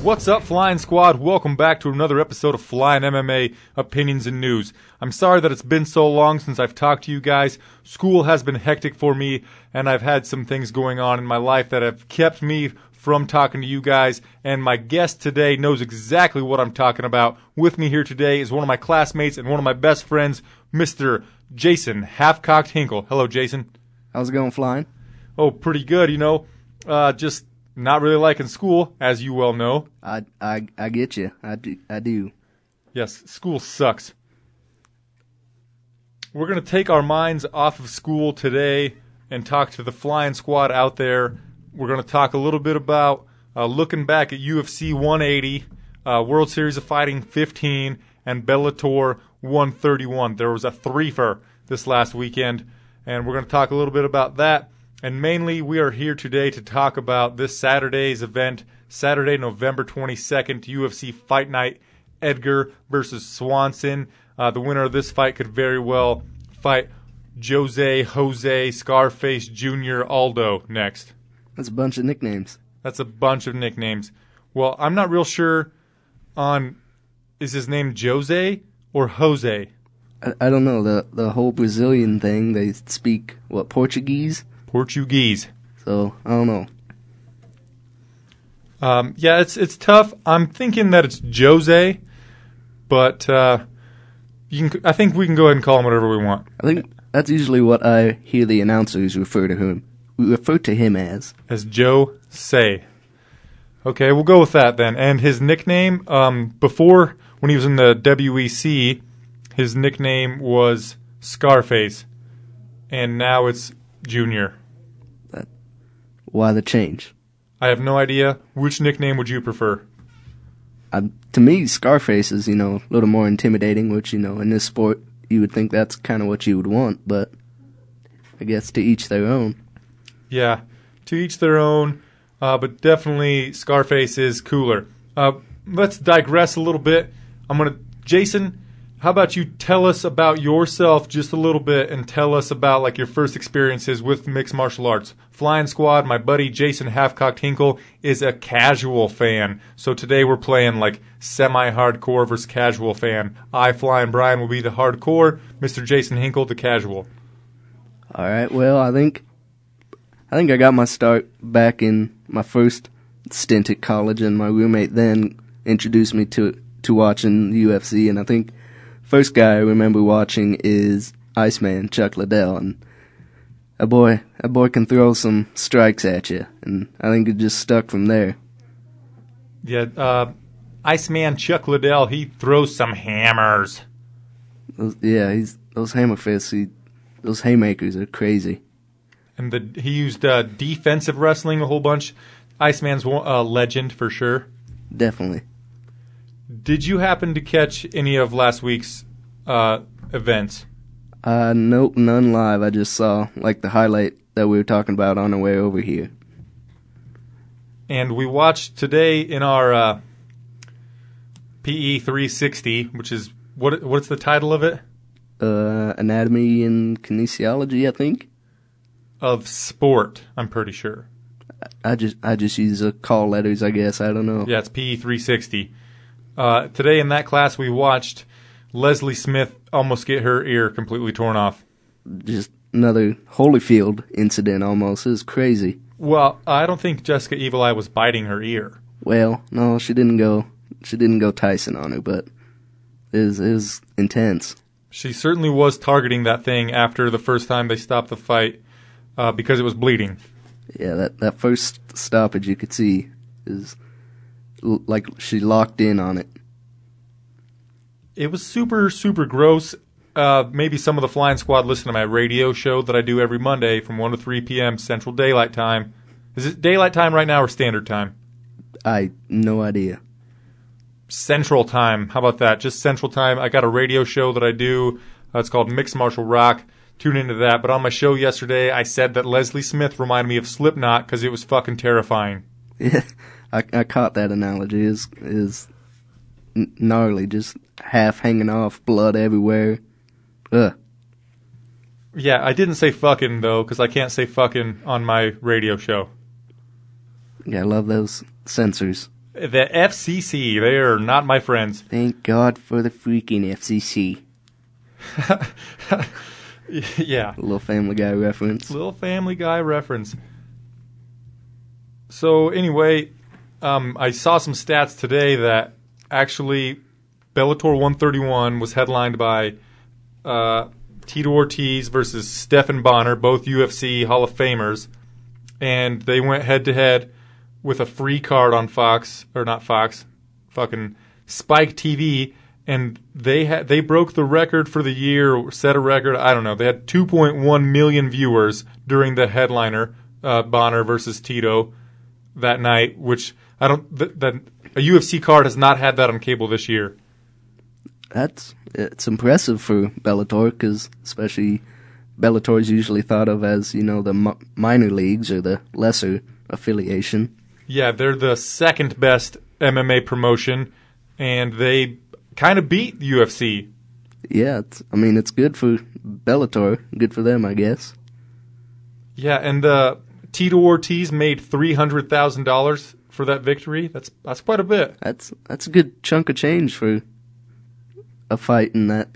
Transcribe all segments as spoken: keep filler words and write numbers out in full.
What's up, Flying Squad? Welcome back to another episode of Flying M M A Opinions and News. I'm sorry that it's been so long since I've talked to you guys. School has been hectic for me, and I've had some things going on in my life that have kept me from talking to you guys, and my guest today knows exactly what I'm talking about. With me here today is one of my classmates and one of my best friends, Mister Jason Half-Cocked Hinkle. Hello, Jason. How's it going, Flying? Oh, pretty good, you know. Uh, just not really liking school, as you well know. I I I get you. I do. I do. Yes, school sucks. We're going to take our minds off of school today and talk to the Flying Squad out there. We're going to talk a little bit about uh, looking back at U F C one eighty, uh, World Series of Fighting fifteen, and Bellator one thirty-one. There was a threefer this last weekend, and we're going to talk a little bit about that. And mainly, we are here today to talk about this Saturday's event, Saturday, November twenty-second, U F C Fight Night, Edgar versus Swanson. Uh, the winner of this fight could very well fight Jose, Jose, Scarface Junior Aldo next. That's a bunch of nicknames. That's a bunch of nicknames. Well, I'm not real sure on, is his name Jose or Jose? I, I don't know. The, the whole Brazilian thing, they speak, what, Portuguese? Portuguese. So, I don't know. Um, yeah, it's it's tough. I'm thinking that it's Jose, but uh, you can. I think we can go ahead and call him whatever we want. I think that's usually what I hear the announcers refer to him refer to him as. As Joe Say. Okay, we'll go with that then. And his nickname, um, before when he was in the W E C, his nickname was Scarface, and now it's Junior. That, why the change? I have no idea. Which nickname would you prefer? Uh, to me, Scarface is, you know, a little more intimidating, which, you know, in this sport, you would think that's kind of what you would want, but I guess to each their own. Yeah, to each their own, uh, but definitely Scarface is cooler. Uh, let's digress a little bit. I'm going to, Jason, how about you tell us about yourself just a little bit and tell us about like your first experiences with mixed martial arts. Flying Squad, my buddy Jason Half-Cocked Hinkle is a casual fan. So today we're playing like semi-hardcore versus casual fan. I, Flying Brian, will be the hardcore. Mister Jason Hinkle, the casual. All right, well, I think I think I got my start back in my first stint at college, and my roommate then introduced me to to watching the U F C, and I think first guy I remember watching is Iceman, Chuck Liddell, and that boy, that boy can throw some strikes at you, and I think it just stuck from there. Yeah, uh, Iceman Chuck Liddell, he throws some hammers. Those, yeah, he's those hammer fists, he, those haymakers are crazy. And the, he used uh, defensive wrestling a whole bunch. Iceman's a uh, legend for sure. Definitely. Did you happen to catch any of last week's uh, events? Uh, nope, none live. I just saw, like, the highlight that we were talking about on our way over here. And we watched today in our uh, P E three sixty, which is, what? what's the title of it? Uh, Anatomy and Kinesiology, I think. Of sport, I'm pretty sure. I just I just use the call letters, I guess. I don't know. Yeah, it's P E three sixty. Uh, today in that class, we watched Leslie Smith almost get her ear completely torn off. Just another Holyfield incident almost. It was crazy. Well, I don't think Jessica Evil Eye was biting her ear. Well, no, she didn't go she didn't go Tyson on her, but it was, it was intense. She certainly was targeting that thing after the first time they stopped the fight uh, because it was bleeding. Yeah, that, that first stoppage you could see is l- like she locked in on it. It was super, super gross. Uh, maybe some of the Flying Squad listen to my radio show that I do every Monday from one to three p.m. Central Daylight Time. Is it Daylight Time right now or Standard Time? I no idea. Central Time. How about that? Just Central Time. I got a radio show that I do. Uh, it's called Mixed Martial Rock. Tune into that. But on my show yesterday, I said that Leslie Smith reminded me of Slipknot because it was fucking terrifying. Yeah, I, I caught that analogy. Is is gnarly, just half hanging off, blood everywhere. Ugh. Yeah, I didn't say fucking, though, because I can't say fucking on my radio show. Yeah, I love those censors. the F C C. They are not my friends. Thank God for the freaking F C C. Yeah. A little Family Guy reference. Little Family Guy reference. So anyway, um, I saw some stats today that actually Bellator one thirty-one was headlined by uh, Tito Ortiz versus Stephan Bonnar, both U F C Hall of Famers, and they went head-to-head with a free card on Fox, or not Fox, fucking Spike T V, and they had they broke the record for the year, or set a record, I don't know. They had two point one million viewers during the headliner, uh, Bonnar versus Tito, that night, which I don't, th- that a U F C card has not had that on cable this year. That's, it's impressive for Bellator, because especially Bellator is usually thought of as, you know, the m- minor leagues or the lesser affiliation. Yeah, they're the second best M M A promotion, and they kind of beat the U F C. Yeah, it's, I mean, it's good for Bellator. Good for them, I guess. Yeah, and uh, Tito Ortiz made three hundred thousand dollars for that victory. That's that's quite a bit. That's that's a good chunk of change for a fight in that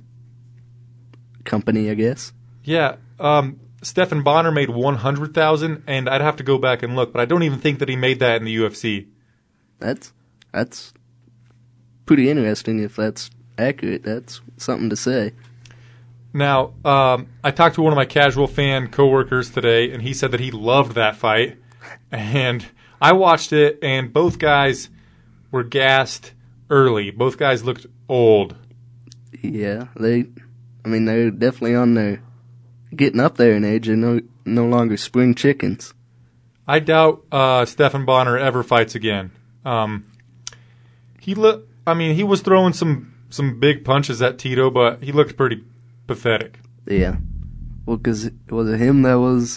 company, I guess. Yeah, um, Stephan Bonnar made one hundred thousand dollars, and I'd have to go back and look, but I don't even think that he made that in the U F C. That's that's pretty interesting if that's accurate. That's something to say. Now, um, I talked to one of my casual fan coworkers today, and he said that he loved that fight. And I watched it, and both guys were gassed early. Both guys looked old. Yeah, they, I mean, they're definitely on their, getting up there in age. They're no, no longer spring chickens. I doubt uh, Stephan Bonnar ever fights again. Um, he look, I mean, he was throwing some, some big punches at Tito, but he looked pretty pathetic. Yeah. Well, because was it him that was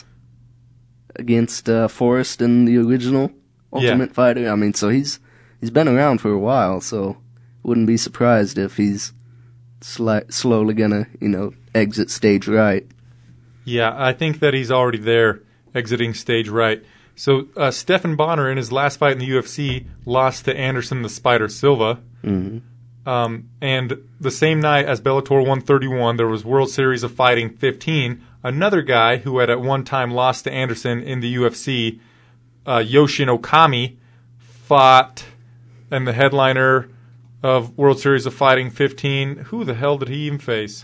against uh, Forrest in the original Ultimate Yeah. Fighter? I mean, so he's he's been around for a while, so wouldn't be surprised if he's sli- slowly gonna, you know, exit stage right. Yeah, I think that he's already there, exiting stage right. So uh, Stephan Bonnar, in his last fight in the U F C, lost to Anderson the Spider Silva. Mm-hmm. Um, and the same night as Bellator one thirty-one, there was World Series of Fighting fifteen. Another guy who had at one time lost to Anderson in the U F C, uh, Yoshin Okami, fought, and the headliner of World Series of Fighting fifteen, who the hell did he even face?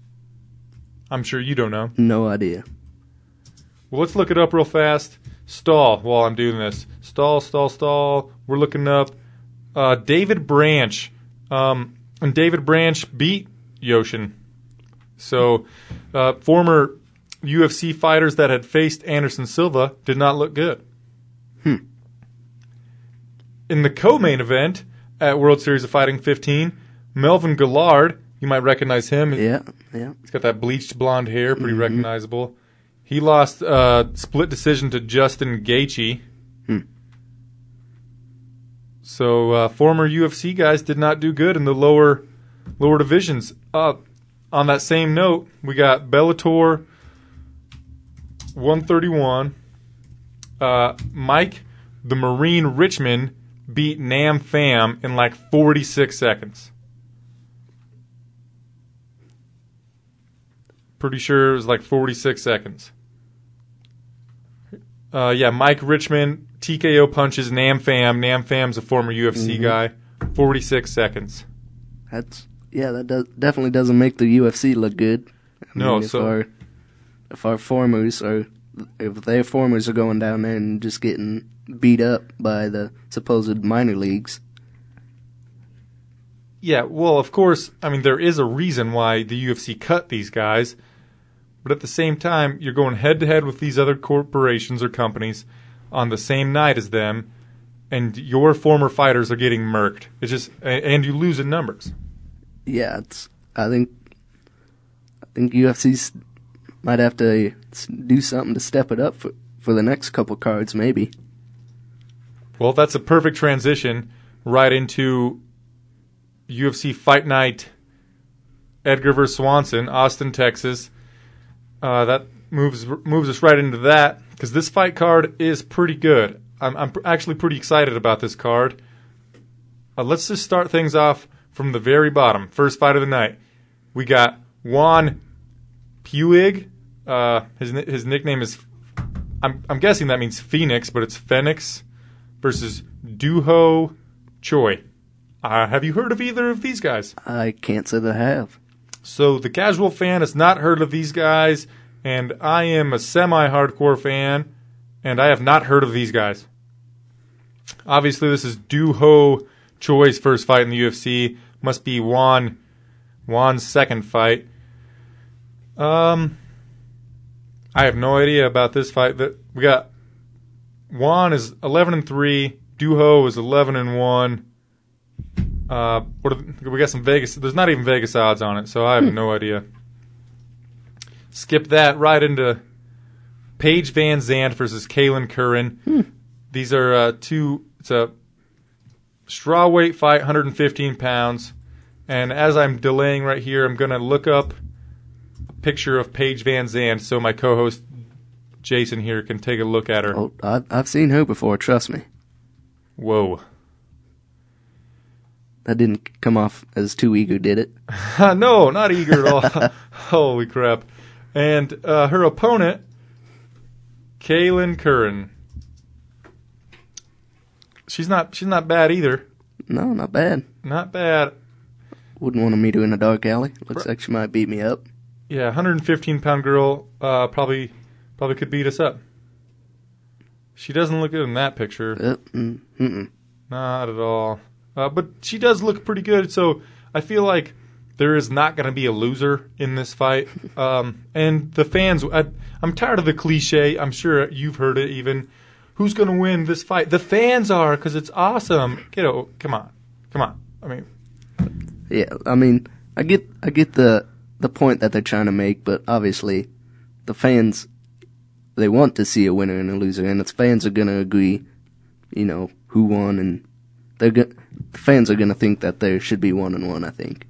I'm sure you don't know. No idea. Well, let's look it up real fast. Stall while I'm doing this. Stall, stall, stall. We're looking up uh, David Branch. Um, and David Branch beat Yoshin. So, uh, former U F C fighters that had faced Anderson Silva did not look good. Hmm. In the co-main event at World Series of Fighting fifteen, Melvin Gillard, you might recognize him. Yeah, yeah. He's got that bleached blonde hair, pretty mm-hmm. recognizable. He lost uh, split decision to Justin Gaethje. Hmm. So uh, former U F C guys did not do good in the lower lower divisions. Uh, on that same note, we got Bellator one thirty-one. Uh, Mike the Marine Richmond beat Nam Pham in like forty-six seconds. Pretty sure it was like forty-six seconds. Uh, yeah, Mike Richmond T K O punches Nam Pham. Nam Pham's a former U F C mm-hmm. guy. forty-six seconds. That's yeah. That does, definitely doesn't make the U F C look good. I no, mean, if so our if our formers are if their formers are going down there and just getting beat up by the supposed minor leagues. Yeah, well, of course, I mean there is a reason why the U F C cut these guys. But at the same time, you're going head-to-head with these other corporations or companies on the same night as them, and your former fighters are getting murked. It's just, and you lose in numbers. Yeah, it's. I think. I think U F C might have to do something to step it up for for the next couple cards, maybe. Well, that's a perfect transition right into U F C Fight Night. Edgar versus Swanson, Austin, Texas. Uh, that moves moves us right into that because this fight card is pretty good. I'm, I'm actually pretty excited about this card. uh, let's just start things off from the very bottom. First fight of the night. We got Juan Puig. Uh, his his nickname is, I'm I'm guessing that means Phoenix, but it's Phoenix, versus Duho Choi. Uh, have you heard of either of these guys? I can't say that I have. So the casual fan has not heard of these guys, and I am a semi-hardcore fan, and I have not heard of these guys. Obviously, this is Duho Choi's first fight in the U F C. Must be Juan Juan's second fight. Um, I have no idea about this fight. That we got Juan is eleven and three. Duho is eleven and one. Uh, what are the, we got some Vegas. There's not even Vegas odds on it, so I have hmm. no idea. Skip that right into Paige Van Zandt versus Kaylin Curran. Hmm. These are uh, two. It's a strawweight fight, one hundred fifteen pounds. And as I'm delaying right here, I'm going to look up a picture of Paige Van Zandt so my co-host Jason here can take a look at her. Oh, I've, I've seen her before. Trust me. Whoa. That didn't come off as too eager, did it? No, not eager at all. Holy crap. And uh, her opponent, Kaylin Curran. She's not she's not bad either. No, not bad. Not bad. Wouldn't want to meet her in a dark alley. Looks like she might beat me up. Yeah, one hundred fifteen pound girl uh, probably probably could beat us up. She doesn't look good in that picture. Uh, mm, mm-mm. Not at all. Uh, but she does look pretty good, so I feel like there is not going to be a loser in this fight. Um, and the fans, I, I'm tired of the cliche. I'm sure you've heard it even. Who's going to win this fight? The fans are, because it's awesome. Kiddo, come on. Come on. I mean... Yeah, I mean, I get I get the the point that they're trying to make, but obviously the fans, they want to see a winner and a loser, and its fans are going to agree, you know, who won, and they're go- the fans are going to think that there should be one and one, I think.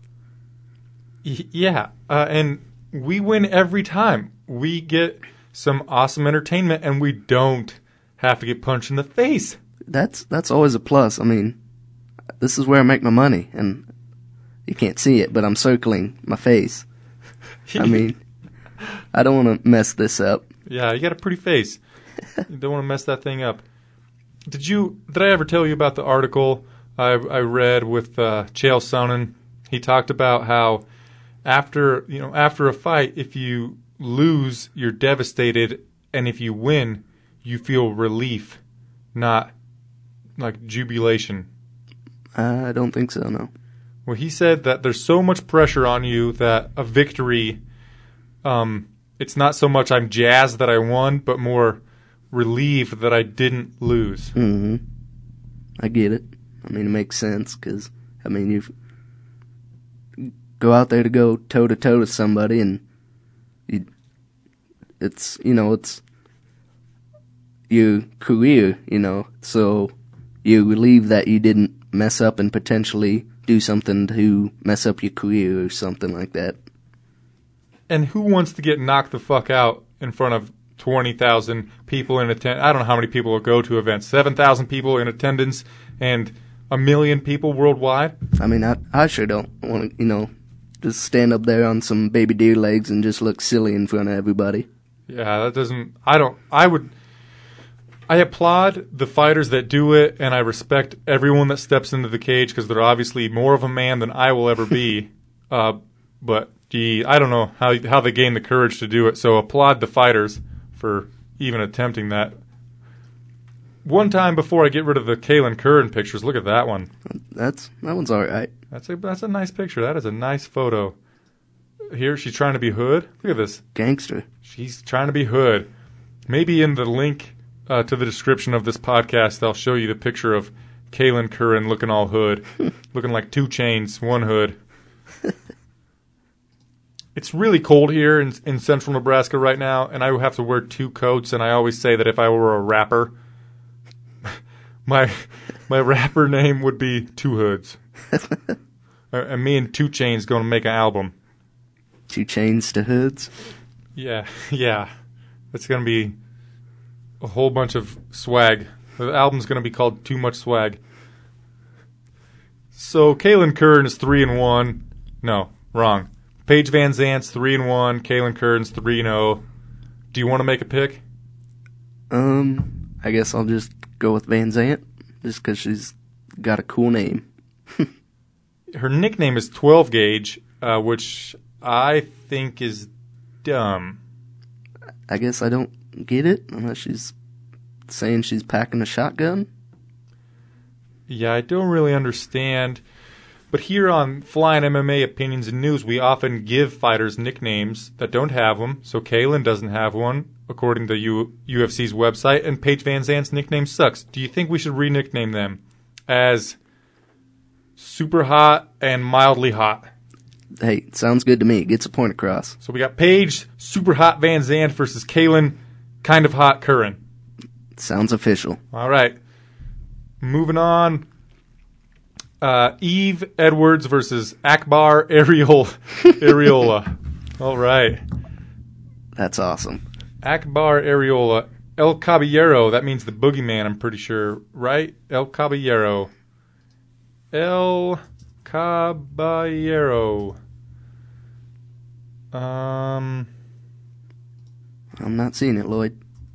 Yeah, uh, and we win every time. We get some awesome entertainment, and we don't have to get punched in the face. That's that's always a plus. I mean, this is where I make my money, and you can't see it, but I'm circling my face. I mean, I don't want to mess this up. Yeah, you got a pretty face. You don't want to mess that thing up. Did you? Did I ever tell you about the article I, I read with uh, Chael Sonnen? He talked about how after you know after a fight, if you lose, you're devastated, and if you win, you feel relief, not like jubilation. I don't think so, no. Well, he said that there's so much pressure on you that a victory, um, it's not so much I'm jazzed that I won, but more relieved that I didn't lose. Mm-hmm. I get it. I mean, it makes sense because, I mean, you go out there to go toe-to-toe with somebody and you, it's, you know, it's your career, you know, so you're relieved that you didn't mess up and potentially do something to mess up your career or something like that. And who wants to get knocked the fuck out in front of twenty thousand people in attendance? I don't know how many people will go to events. seven thousand people in attendance and a million people worldwide? I mean, I, I sure don't want to, you know, just stand up there on some baby deer legs and just look silly in front of everybody. Yeah, that doesn't... I don't... I would... I applaud the fighters that do it, and I respect everyone that steps into the cage because they're obviously more of a man than I will ever be. uh, but, gee, I don't know how how they gain the courage to do it, so applaud the fighters for even attempting that. One time before I get rid of the Kaylin Curran pictures, look at that one. That's That one's all right. That's a, that's a nice picture. That is a nice photo. Here, she's trying to be Hood. Look at this. Gangster. She's trying to be Hood. Maybe in the link... Uh, to the description of this podcast, I'll show you the picture of Kaylin Curran looking all hood, looking like two chains, one hood. It's really cold here in, in central Nebraska right now, and I have to wear two coats, and I always say that if I were a rapper, my my rapper name would be Two Hoods. And me and Two Chainz going to make an album. Two Chains to Hoods? Yeah, yeah. It's going to be... a whole bunch of swag. The album's going to be called Too Much Swag. So Kaylin Curran is three and one. No, wrong. Paige Van Zandt's three and one. Kaylin Curran's three and zero. Do you want to make a pick? Um, I guess I'll just go with Van Zandt, just because she's got a cool name. Her nickname is twelve gauge, uh, which I think is dumb. I guess I don't get it, unless she's saying she's packing a shotgun. Yeah, I don't really understand. But here on Flying M M A Opinions and News, we often give fighters nicknames that don't have them. So Kaylin doesn't have one, according to U- UFC's website, and Paige Van Zandt's nickname sucks. Do you think we should re-nickname them as Super Hot and Mildly Hot? Hey, sounds good to me. Gets a point across. So we got Paige, Super Hot Van Zandt versus Kaylin, Kind of Hot Curran. Sounds official. All right. Moving on. Uh, Eve Edwards versus Akbar Ariol- Ariola. All right. That's awesome. Akbar Ariola. El Caballero. That means the boogeyman, I'm pretty sure. Right? El Caballero. El Caballero. Um, I'm not seeing it, Lloyd.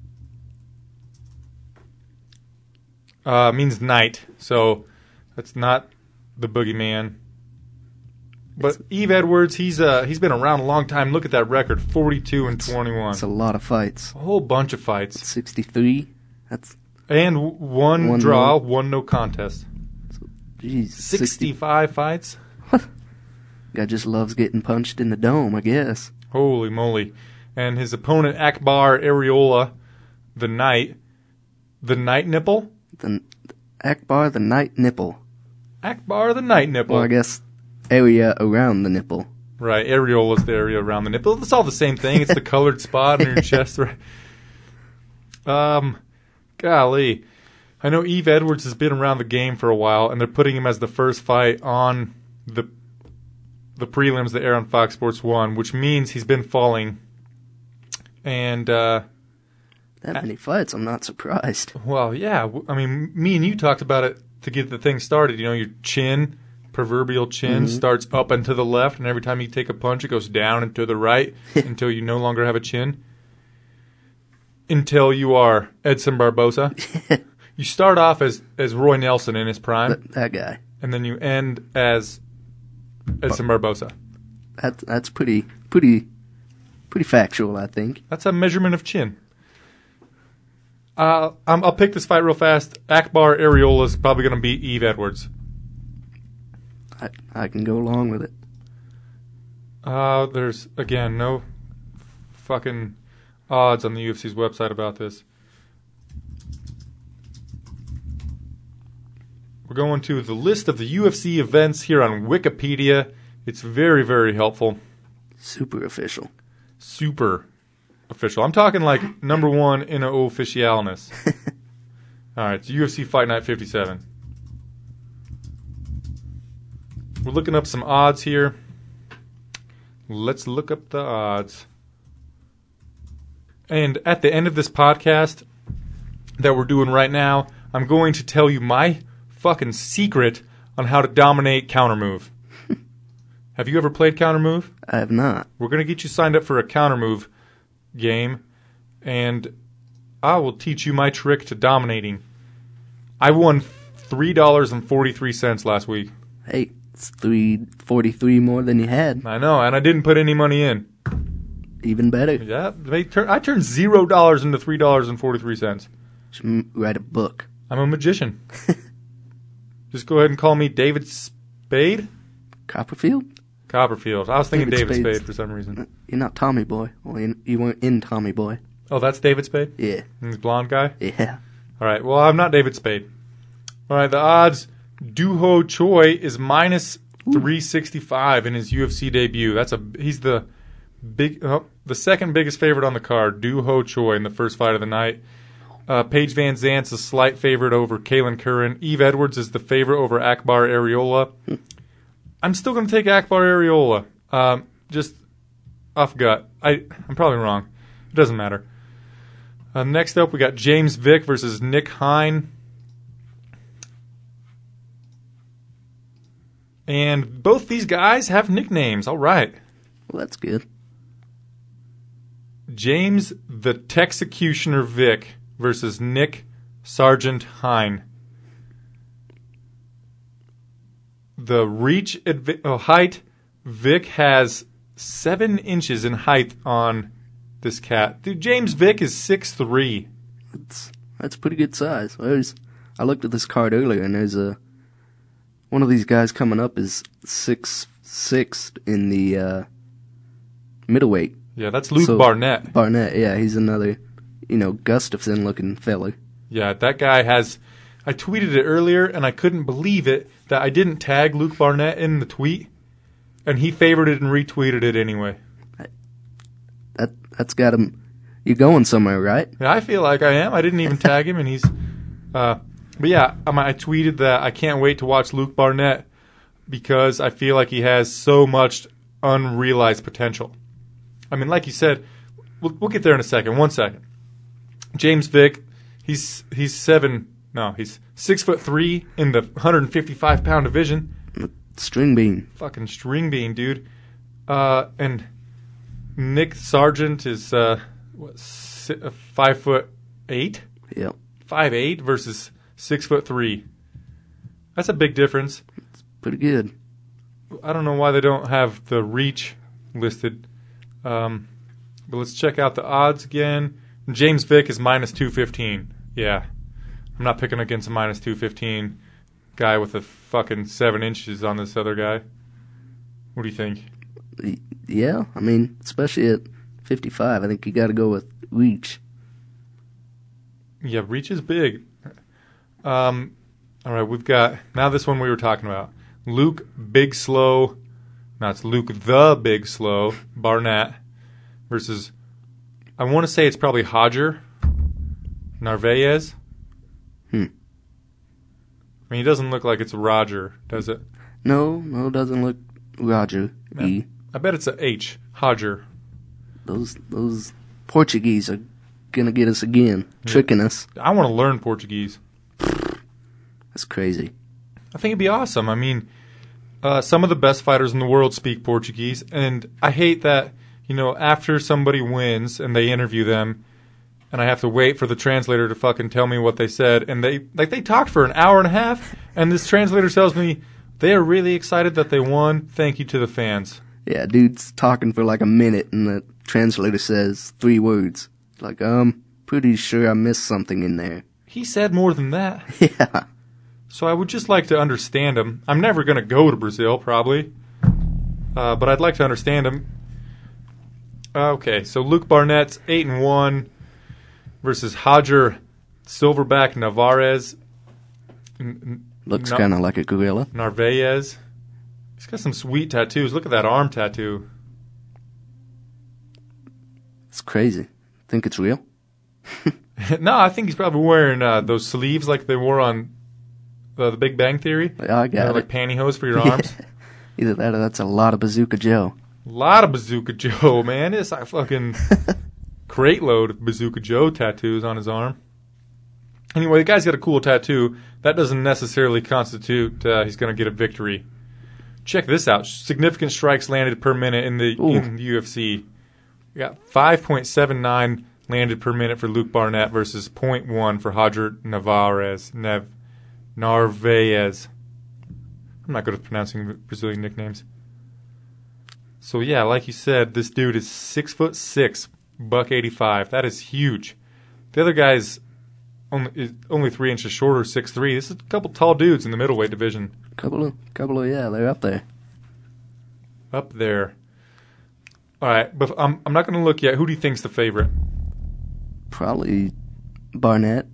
Uh, means night. So that's not the boogeyman. But Eve Edwards, he's uh he's been around a long time. Look at that record, forty-two and twenty-one. That's a lot of fights. A whole bunch of fights. sixty-three. That's And one, One draw, no. one no contest. geez, sixty-five fights? Guy just loves getting punched in the dome, I guess. Holy moly. And his opponent, Akbar Ariola, the Knight. The Night Nipple? The Akbar the Night Nipple. Akbar the Night Nipple. Well, I guess area around the nipple. Right, areola's the area around the nipple. It's all the same thing. It's the colored spot on your chest. Right? Um, golly. I know Eve Edwards has been around the game for a while, and they're putting him as the first fight on the the prelims that air on Fox Sports one, which means he's been falling. And, uh... That many fights, I'm not surprised. Well, yeah. I mean, me and you talked about it to get the thing started. You know, your chin, proverbial chin, Mm-hmm. starts up and to the left, and every time you take a punch, it goes down and to the right until you no longer have a chin. Until you are Edson Barboza. You start off as, as Roy Nelson in his prime, That, that guy. and then you end as Edson Barboza. That, that's pretty, pretty, pretty factual, I think. That's a measurement of chin. Uh, I'm, I'll pick this fight real fast. Akbar Ariola is probably going to beat Eve Edwards. I, I can go along with it. Uh, there's, again, no fucking odds on the U F C's website about this. We're going to the list of the U F C events here on Wikipedia. It's very, very helpful. Super official. Super official. I'm talking like number one in officialness. All right, it's U F C Fight Night fifty-seven. We're looking up some odds here. Let's look up the odds. And at the end of this podcast that we're doing right now, I'm going to tell you my fucking secret on how to dominate counter move. Have you ever played counter move? I have not. We're going to get you signed up for a counter move game, and I will teach you my trick to dominating. I won three dollars and forty-three cents last week. Hey, it's three forty-three more than you had. I know, and I didn't put any money in. Even better. Yeah, they tur- I turned zero dollars into three dollars and forty-three cents. Should m- write a book. I'm a magician. Just go ahead and call me David Spade? Copperfield? Copperfield. I was thinking David David, Spades. Spade for some reason. You're not Tommy Boy. Well, you, you weren't in Tommy Boy. Oh, that's David Spade? Yeah. He's a blonde guy? Yeah. All right, well, I'm not David Spade. All right, the odds, Doo-Ho Choi is minus three sixty-five in his U F C debut. That's a He's the big, oh, the second biggest favorite on the card, Doo-Ho Choi in the first fight of the night. Uh, Paige Van Zandt's a slight favorite over Kaylin Curran. Eve Edwards is the favorite over Akbar Ariola. I'm still going to take Akbar Ariola. Um, just off gut. I, I'm probably wrong. It doesn't matter. Uh, next up, we got James Vick versus Nick Hine. And both these guys have nicknames. All right. Well, that's good. James the Texecutioner Vick versus Nick Sergeant Hine. The reach adv- oh, height, Vick has seven inches in height on this cat. Dude, James Vick is six three. That's that's pretty good size. There's, I looked at this card earlier, and there's a one of these guys coming up is six six in the uh, middleweight. Yeah, that's Luke So, Barnett. Barnett, yeah, he's another, you know, Gustafson-looking fella. Yeah, that guy has... I tweeted it earlier, and I couldn't believe it that I didn't tag Luke Barnett in the tweet, and he favorited and retweeted it anyway. That that's got him. You're going somewhere, right? Yeah, I feel like I am. I didn't even tag him, and he's... Uh, but yeah, um, I tweeted that I can't wait to watch Luke Barnett because I feel like he has so much unrealized potential. I mean, like you said, we'll, we'll get there in a second. One second. James Vick, he's he's seven... No, he's six foot three in the one hundred fifty-five pound division. String bean. Fucking string bean, dude. Uh, and Nick Sargent is uh, what, si- uh, five foot eight, Yep. five eight versus six foot three. That's a big difference. Pretty good. I don't know why they don't have the reach listed. Um, but let's check out the odds again. James Vick is minus two fifteen. Yeah. I'm not picking against a minus two fifteen guy with a fucking seven inches on this other guy. What do you think? Y- Yeah, I mean, especially at fifty-five, I think you got to go with reach. Yeah, reach is big. Um, all right, we've got, now this one we were talking about. Luke Big Slow, no, it's Luke the Big Slow Barnett versus, I want to say it's probably Hodger Narvaez. Hmm. I mean, he doesn't look like it's Roger, does it? No, no, doesn't look Roger. Yeah. E. I bet it's a H. Hodger. Those those Portuguese are gonna get us again, tricking us. I want to learn Portuguese. That's crazy. I think it'd be awesome. I mean, uh, some of the best fighters in the world speak Portuguese, and I hate that, you know, after somebody wins and they interview them, and I have to wait for the translator to fucking tell me what they said, and they like they talked for an hour and a half, and this translator tells me they are really excited that they won. Thank you to the fans. Yeah, dude's talking for like a minute, and the translator says three words. Like, um, pretty sure I missed something in there. He said more than that. Yeah. So I would just like to understand him. I'm never going to go to Brazil, probably. Uh, but I'd like to understand him. Okay, so Luke Barnett's eight and one versus Hodger Silverback Navarez. N- Looks Na- kind of like a gorilla. Narvaez. He's got some sweet tattoos. Look at that arm tattoo. It's crazy. Think it's real? No, I think he's probably wearing uh, those sleeves like they wore on uh, The Big Bang Theory. Yeah, I got They're it. like pantyhose for your arms. Either that or that's a lot of Bazooka Joe. A lot of Bazooka Joe, man. It's like fucking crate load of Bazooka Joe tattoos on his arm. Anyway, the guy's got a cool tattoo. That doesn't necessarily constitute uh, he's going to get a victory. Check this out. Significant strikes landed per minute in the, in the U F C. We got five point seven nine landed per minute for Luke Barnett versus zero point one for Hodger Navarez. Nev, Narvaez. I'm not good at pronouncing Brazilian nicknames. So yeah, like you said, this dude is six foot six, buck eighty-five. That is huge. The other guy's only is only three inches shorter, six three. This is a couple tall dudes in the middleweight division. Couple of, couple of, yeah, they're up there. Up there. All right, but I'm I'm not going to look yet. Who do you think's the favorite? Probably Barnett.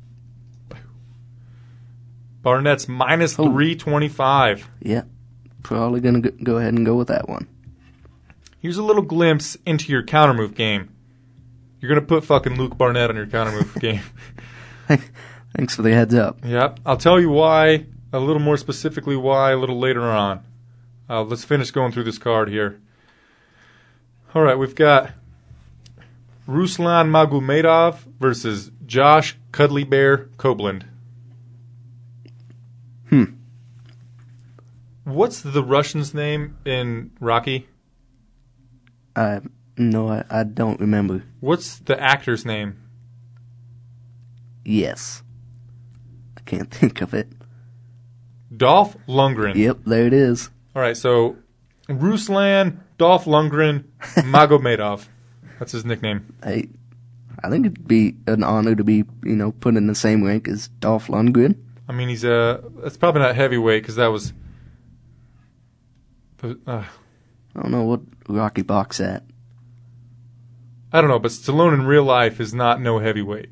Barnett's minus Oh. three twenty-five. Yeah, probably gonna go, go ahead and go with that one. Here's a little glimpse into your countermove game. You're going to put fucking Luke Barnett on your countermove game. Thanks for the heads up. Yep. I'll tell you why, a little more specifically why, a little later on. Uh, let's finish going through this card here. All right, we've got Ruslan Magomedov versus Josh Cuddly Bear Copeland. Hmm. What's the Russian's name in Rocky? I no, I, I don't remember. What's the actor's name? Yes. I can't think of it. Dolph Lundgren. Yep, there it is. All right, so Ruslan, Dolph Lundgren, Magomedov. That's his nickname. I, I think it'd be an honor to be, you know, put in the same rank as Dolph Lundgren. I mean, he's a. That's probably not heavyweight because that was. Uh, I don't know what Rocky box at. I don't know, but Stallone in real life is not no heavyweight.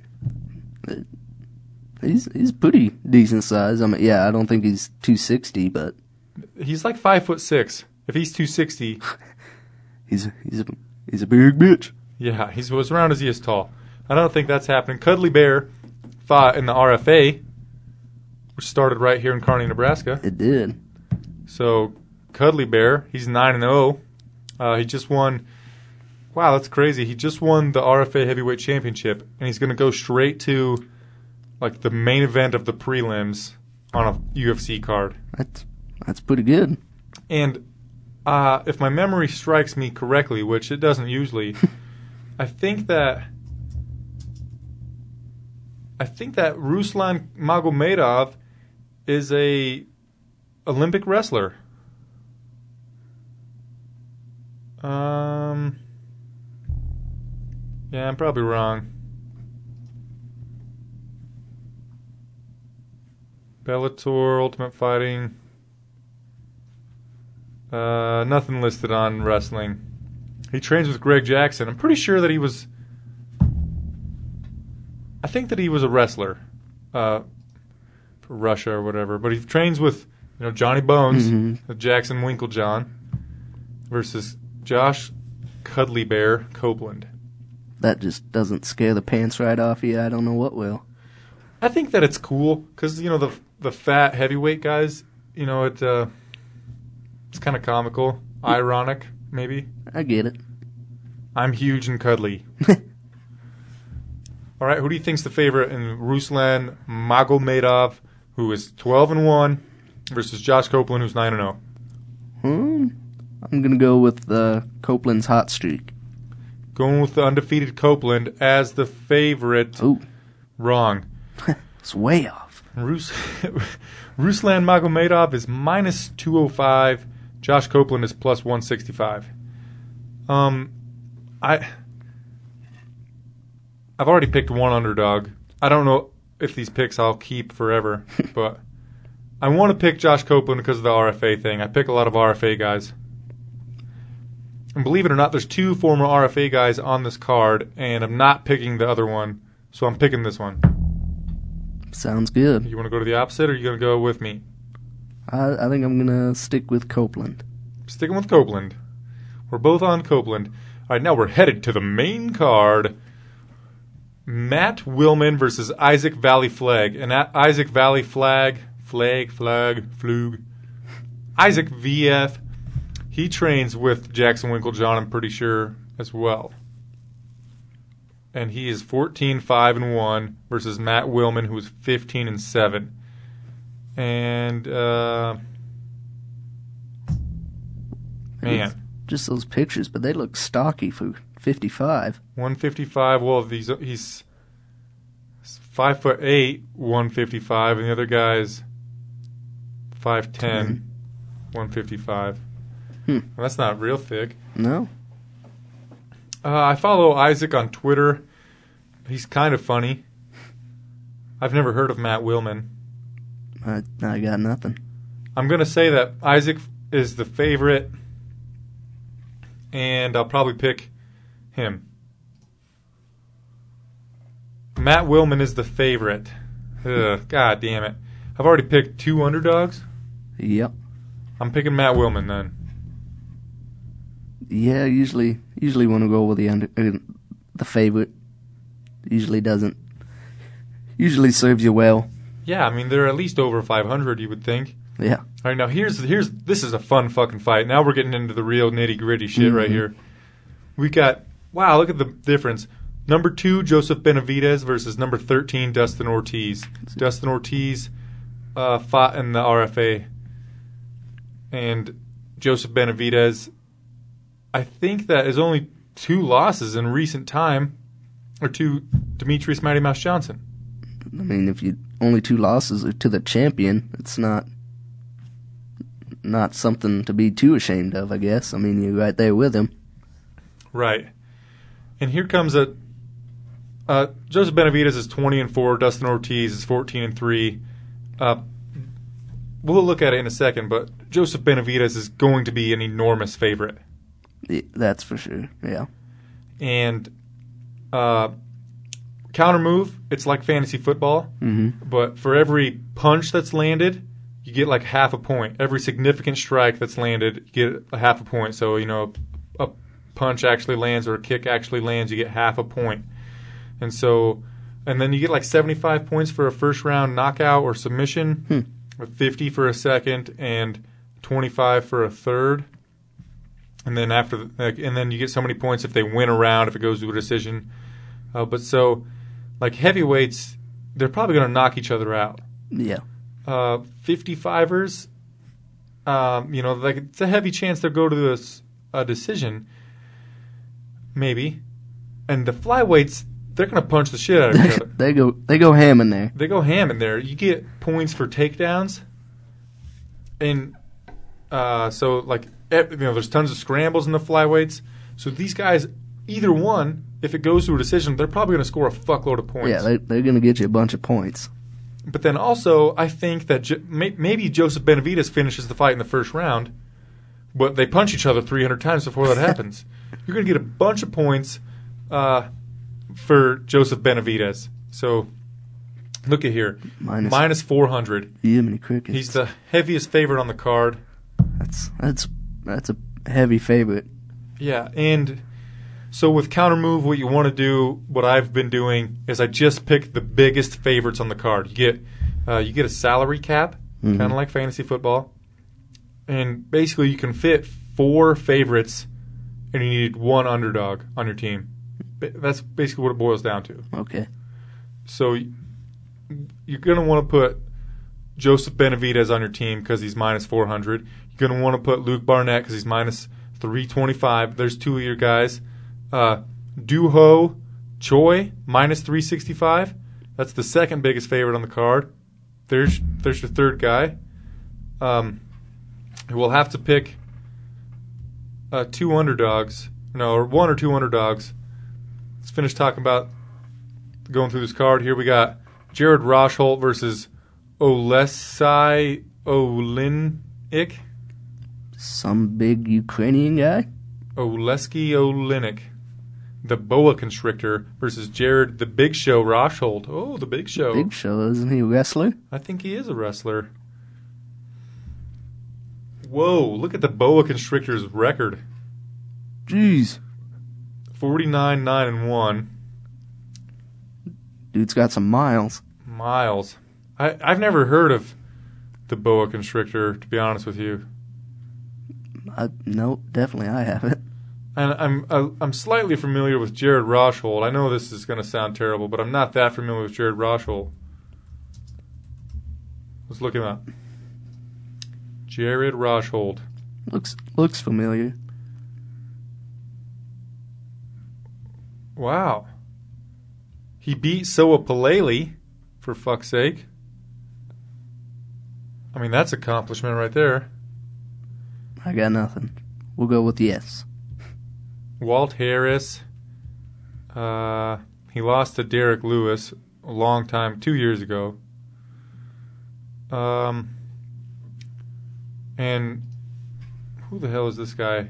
He's he's pretty decent size. I mean, yeah, I don't think he's two sixty, but he's like five foot six. If he's two sixty, he's he's a he's a big bitch. Yeah, he's as round as he is tall. I don't think that's happening. Cuddly Bear fought in the R F A, which started right here in Kearney, Nebraska. It did. So Cuddly Bear, he's nine and zero. Uh, he just won. Wow, that's crazy. He just won the R F A Heavyweight Championship, and he's going to go straight to like the main event of the prelims on a U F C card. That's that's pretty good. And uh, if my memory strikes me correctly, which it doesn't usually, I think that I think that Ruslan Magomedov is a Olympic wrestler. Um. Yeah, I'm probably wrong. Bellator, Ultimate Fighting. Uh, nothing listed on wrestling. He trains with Greg Jackson. I'm pretty sure that he was... I think that he was a wrestler uh, for Russia or whatever. But he trains with, you know, Johnny Bones, mm-hmm. Jackson Winklejohn, versus Josh Cuddly Bear Copeland. That just doesn't scare the pants right off you. I don't know what will. I think that it's cool because, you know, the the fat heavyweight guys, you know, it uh, it's kind of comical, ironic, maybe. I get it. I'm huge and cuddly. All right, who do you think's the favorite in Ruslan Magomedov, who is twelve and one, versus Josh Copeland, who's nine and zero? Hmm. I'm gonna go with uh, Copeland's hot streak. Going with the undefeated Copeland as the favorite. Ooh. Wrong. It's way off. Rus- Ruslan Magomedov is minus two oh five. Josh Copeland is plus one sixty-five. Um, I, I've already picked one underdog. I don't know if these picks I'll keep forever, but I want to pick Josh Copeland because of the R F A thing. I pick a lot of R F A guys. And believe it or not, there's two former R F A guys on this card, and I'm not picking the other one, so I'm picking this one. Sounds good. You want to go to the opposite, or are you going to go with me? I, I think I'm going to stick with Copeland. Sticking with Copeland. We're both on Copeland. All right, now we're headed to the main card. Matt Willman versus Isaac Valley Flag. And Isaac Valley Flag, Flag, Flag, Flug. Isaac V F. He trains with Jackson Winklejohn, I'm pretty sure, as well. And he is fourteen five and one versus Matt Willman, who is fifteen and seven. And, uh... man. Just those pictures, but they look stocky for fifty-five. one fifty-five, well, he's, he's five foot eight, one fifty-five, and the other guy's five ten, one fifty-five. Hmm. Well, that's not real thick. No. Uh, I follow Isaac on Twitter. He's kind of funny. I've never heard of Matt Willman. I, I got nothing. I'm going to say that Isaac is the favorite, and I'll probably pick him. Matt Willman is the favorite. Ugh, God damn it. I've already picked two underdogs. Yep. I'm picking Matt Willman then. Yeah, usually usually want to go with the under, uh, the favorite. Usually doesn't. Usually serves you well. Yeah, I mean they're at least over five hundred, you would think. Yeah. All right, now here's here's this is a fun fucking fight. Now we're getting into the real nitty gritty shit mm-hmm. right here. We got wow, look at the difference. Number two, Joseph Benavidez versus number thirteen, Dustin Ortiz. Dustin Ortiz uh, fought in the R F A and Joseph Benavidez, I think that his only two losses in recent time are to Demetrius Mighty Mouse Johnson. I mean, if you only two losses are to the champion, it's not not something to be too ashamed of, I guess. I mean, you're right there with him. Right. And here comes a uh, Joseph Benavidez is twenty and four. Dustin Ortiz is fourteen and three. Uh, we'll look at it in a second, but Joseph Benavidez is going to be an enormous favorite. Yeah, that's for sure. Yeah. And uh, counter move, it's like fantasy football, Mm-hmm. but for every punch that's landed, you get like half a point. Every significant strike that's landed, you get a half a point. So, you know, a punch actually lands or a kick actually lands, you get half a point. And so, and then you get like seventy-five points for a first round knockout or submission, Hmm. fifty for a second, and twenty-five for a third. And then after, the, and then you get so many points if they win a round, if it goes to a decision. Uh, but so, like heavyweights, they're probably going to knock each other out. Yeah. Uh, fifty-fivers, um, you know, like it's a heavy chance they'll go to this, a decision, maybe. And the flyweights, they're going to punch the shit out of each other. they go they go ham in there. They go ham in there. You get points for takedowns, and uh, so like you know, there's tons of scrambles in the flyweights. So these guys, either one, if it goes to a decision, they're probably going to score a fuckload of points. Yeah, they, they're going to get you a bunch of points. But then also, I think that jo- may- maybe Joseph Benavidez finishes the fight in the first round, but they punch each other three hundred times before that happens. You're going to get a bunch of points uh, for Joseph Benavidez. So look at here, Minus, minus four hundred. Jiminy Crickets. He's the heaviest favorite on the card. That's that's that's a heavy favorite. Yeah, and so with counter move, what you want to do, what I've been doing, is I just pick the biggest favorites on the card. You get uh, you get a salary cap, Mm-hmm. kind of like fantasy football, and basically you can fit four favorites, and you need one underdog on your team. Ba- That's basically what it boils down to. Okay. So y- you're going to want to put Joseph Benavidez on your team because he's minus four hundred. You're going to want to put Luke Barnett because he's minus three twenty-five. There's two of your guys. Uh, Duho Choi, minus three sixty-five. That's the second biggest favorite on the card. There's there's your third guy. Um, we'll have to pick uh, two underdogs. No, or one or two underdogs. Let's finish talking about going through this card. Here we got Jared Rosholt versus Olesai Olinik. Some big Ukrainian guy? Oleski Olinik. The Boa Constrictor versus Jared the Big Show Rosholt. Oh, the Big Show. Big Show, isn't he a wrestler? I think he is a wrestler. Whoa, look at the Boa Constrictor's record. Jeez. forty-nine, nine, and one. Dude's got some miles. Miles. I, I've never heard of the Boa Constrictor, to be honest with you. I, no, definitely I haven't. And I'm uh, I'm slightly familiar with Jared Rosholt. I know this is going to sound terrible, but I'm not that familiar with Jared Rosholt. Let's look him up. Jared Rosholt. Looks looks familiar. Wow. He beat Soa Palele, for fuck's sake. I mean, that's accomplishment right there. I got nothing. We'll go with yes. Walt Harris. Uh, he lost to Derek Lewis a long time, two years ago. Um, and who the hell is this guy?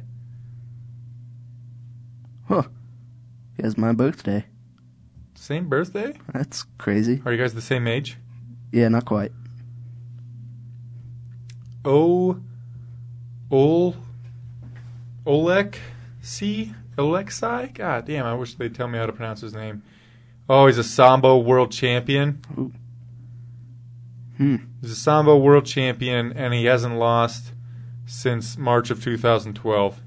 Huh. He has my birthday. Same birthday? That's crazy. Are you guys the same age? Yeah, not quite. O. Ol. Olek C. Oleksai? God damn, I wish they'd tell me how to pronounce his name. Oh, he's a Sambo world champion. Ooh. Hmm. He's a Sambo world champion, and he hasn't lost since March of two thousand twelve.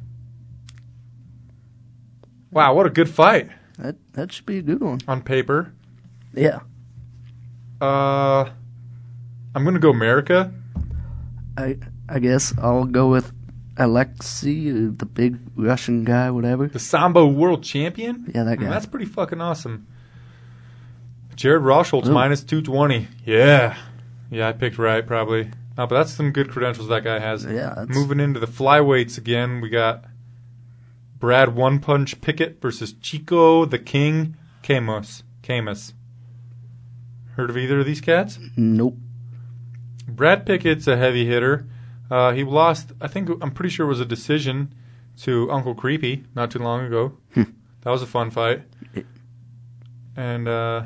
Wow, what a good fight That that should be a good one. on paper. Yeah. Uh, I'm going to go America. I I guess I'll go with Alexei, the big Russian guy, whatever. The Sambo world champion? Yeah, that guy. Mm, that's pretty fucking awesome. Jared Rosholtz, Ooh. minus two twenty. Yeah. Yeah, I picked right, probably. No, but that's some good credentials that guy has. Yeah. That's... Moving into the flyweights again, we got Brad One Punch Pickett versus Chico the King Camus. Camus. Heard of either of these cats? Nope. Brad Pickett's a heavy hitter. Uh, he lost, I think, I'm pretty sure it was a decision to Uncle Creepy not too long ago. That was a fun fight. And uh,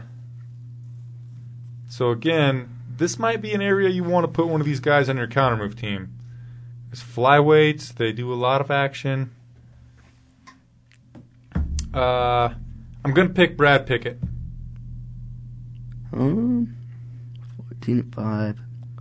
so, again, this might be an area you want to put one of these guys on your countermove team. It's flyweights. They do a lot of action. Uh, I'm going to pick Brad Pickett. Um, fourteen and five.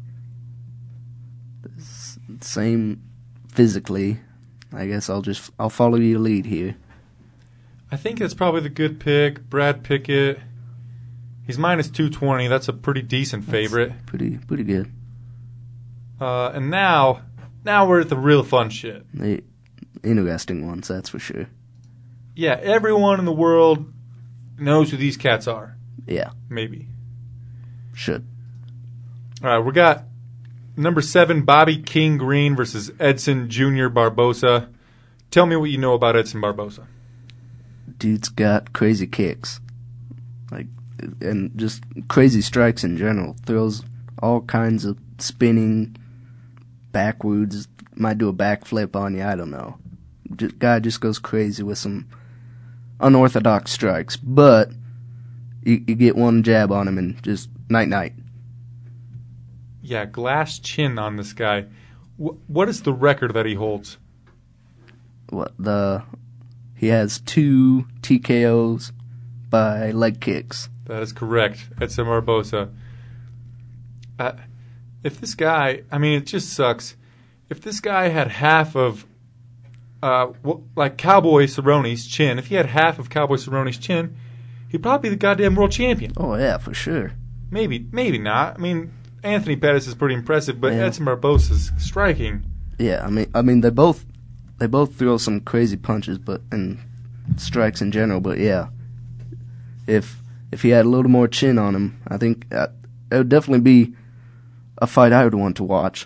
Same physically. I guess I'll just I'll follow your lead here. I think that's probably the good pick. Brad Pickett. He's minus two twenty. That's a pretty decent favorite. That's pretty pretty good. Uh, and now, now we're at the real fun shit. The interesting ones, that's for sure. Yeah, everyone in the world knows who these cats are. Yeah. Maybe. Should. All right, we got number seven, Bobby King Green versus Edson Junior Barbosa. Tell me what you know about Edson Barbosa. Dude's got crazy kicks. Like, and just crazy strikes in general. Throws all kinds of spinning, backwards, might do a backflip on you, I don't know. Just, guy just goes crazy with some unorthodox strikes. But you, you get one jab on him and just night-night. Yeah, glass chin on this guy. W- what is the record that he holds? What the? He has two T K Os by leg kicks. That is correct. Edson Barbosa. Uh, if this guy, I mean, it just sucks. If this guy had half of, uh, w- like Cowboy Cerrone's chin, if he had half of Cowboy Cerrone's chin, he'd probably be the goddamn world champion. Oh yeah, for sure. Maybe, maybe not. I mean, Anthony Pettis is pretty impressive, but Yeah. Edson Barbosa's striking. Yeah, I mean, I mean, they both they both throw some crazy punches, but and strikes in general. But yeah, if if he had a little more chin on him, I think uh, it would definitely be a fight I would want to watch.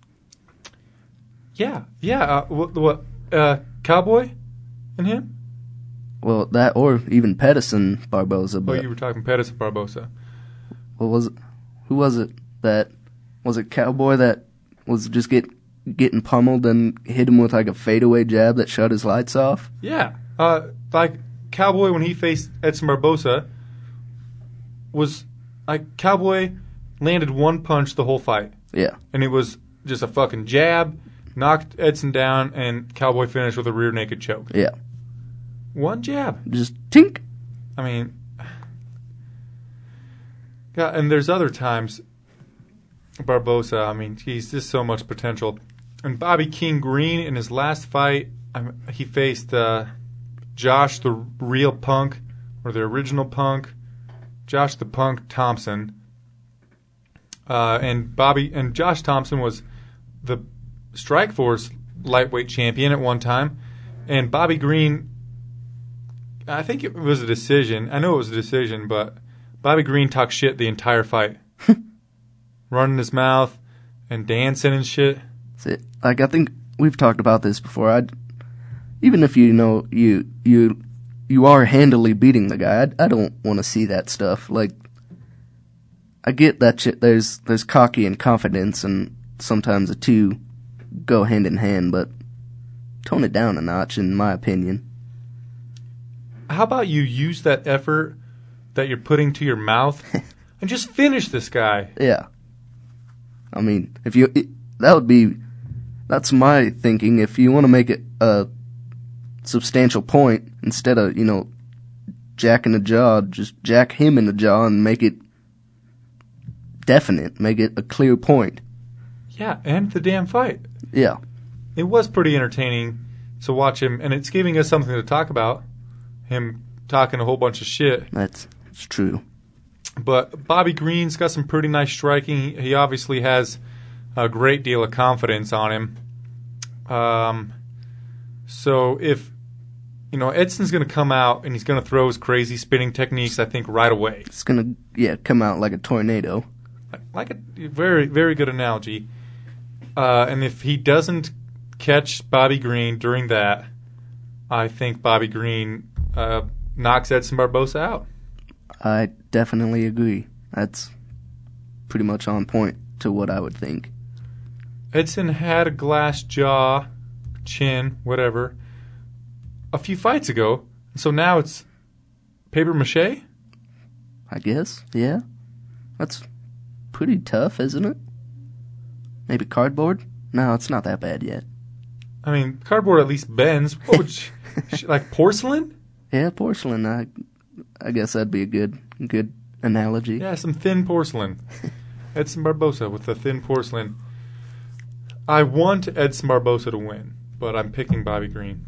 Yeah, yeah. Uh, what, what uh, Cowboy and him? Well, that or even Pettis and Barbosa. Oh, But you were talking Pettis and Barbosa. what was it? Who was it that was it? Cowboy that was just get getting pummeled and hit him with like a fadeaway jab that shut his lights off. Yeah, uh, like Cowboy when he faced Edson Barbosa was like Cowboy landed one punch the whole fight, Yeah, and it was just a fucking jab, knocked Edson down, and Cowboy finished with a rear naked choke. yeah, One jab. just tink. I mean, yeah, and there's other times. Barbosa, I mean, he's just so much potential. And Bobby King Green in his last fight, I mean, he faced uh, Josh the real Punk, or the original Punk, Josh the Punk Thompson, uh, and Bobby and Josh Thompson was the Strikeforce lightweight champion at one time, and Bobby Green, I think it was a decision. I know it was a decision, but Bobby Green talked shit the entire fight. Running his mouth and dancing and shit. That's it. Like I think we've talked about this before. I, even if you know you you you are handily beating the guy, I, I don't want to see that stuff. Like I get that shit. There's there's cocky and confidence, and sometimes the two go hand in hand. But tone it down a notch, in my opinion. How about you use that effort that you're putting to your mouth and just finish this guy? Yeah. I mean, if you it, that would be that's my thinking. If you want to make it a substantial point, instead of you know jacking the jaw, just jack him in the jaw and make it definite, make it a clear point. Yeah, and the damn fight. Yeah, It was pretty entertaining to watch him, and it's giving us something to talk about. Him talking a whole bunch of shit. that's, that's true. But Bobby Green's got some pretty nice striking. He, he obviously has a great deal of confidence on him. Um, so if, you know, Edson's going to come out and he's going to throw his crazy spinning techniques, I think, right away. It's going to, yeah, come out like a tornado. Like a very, very good analogy. Uh, and if he doesn't catch Bobby Green during that, I think Bobby Green uh, knocks Edson Barbosa out. I definitely agree. That's pretty much on point to what I would think. Edson had a glass jaw, chin, whatever, a few fights ago. So now it's paper mache? I guess, yeah. That's pretty tough, isn't it? Maybe cardboard? No, it's not that bad yet. I mean, cardboard at least bends. What would you, like porcelain? Yeah, porcelain. I, I guess that'd be a good, good analogy. Yeah, some thin porcelain. Edson Barbosa with the thin porcelain. I want Edson Barbosa to win, but I'm picking Bobby Green.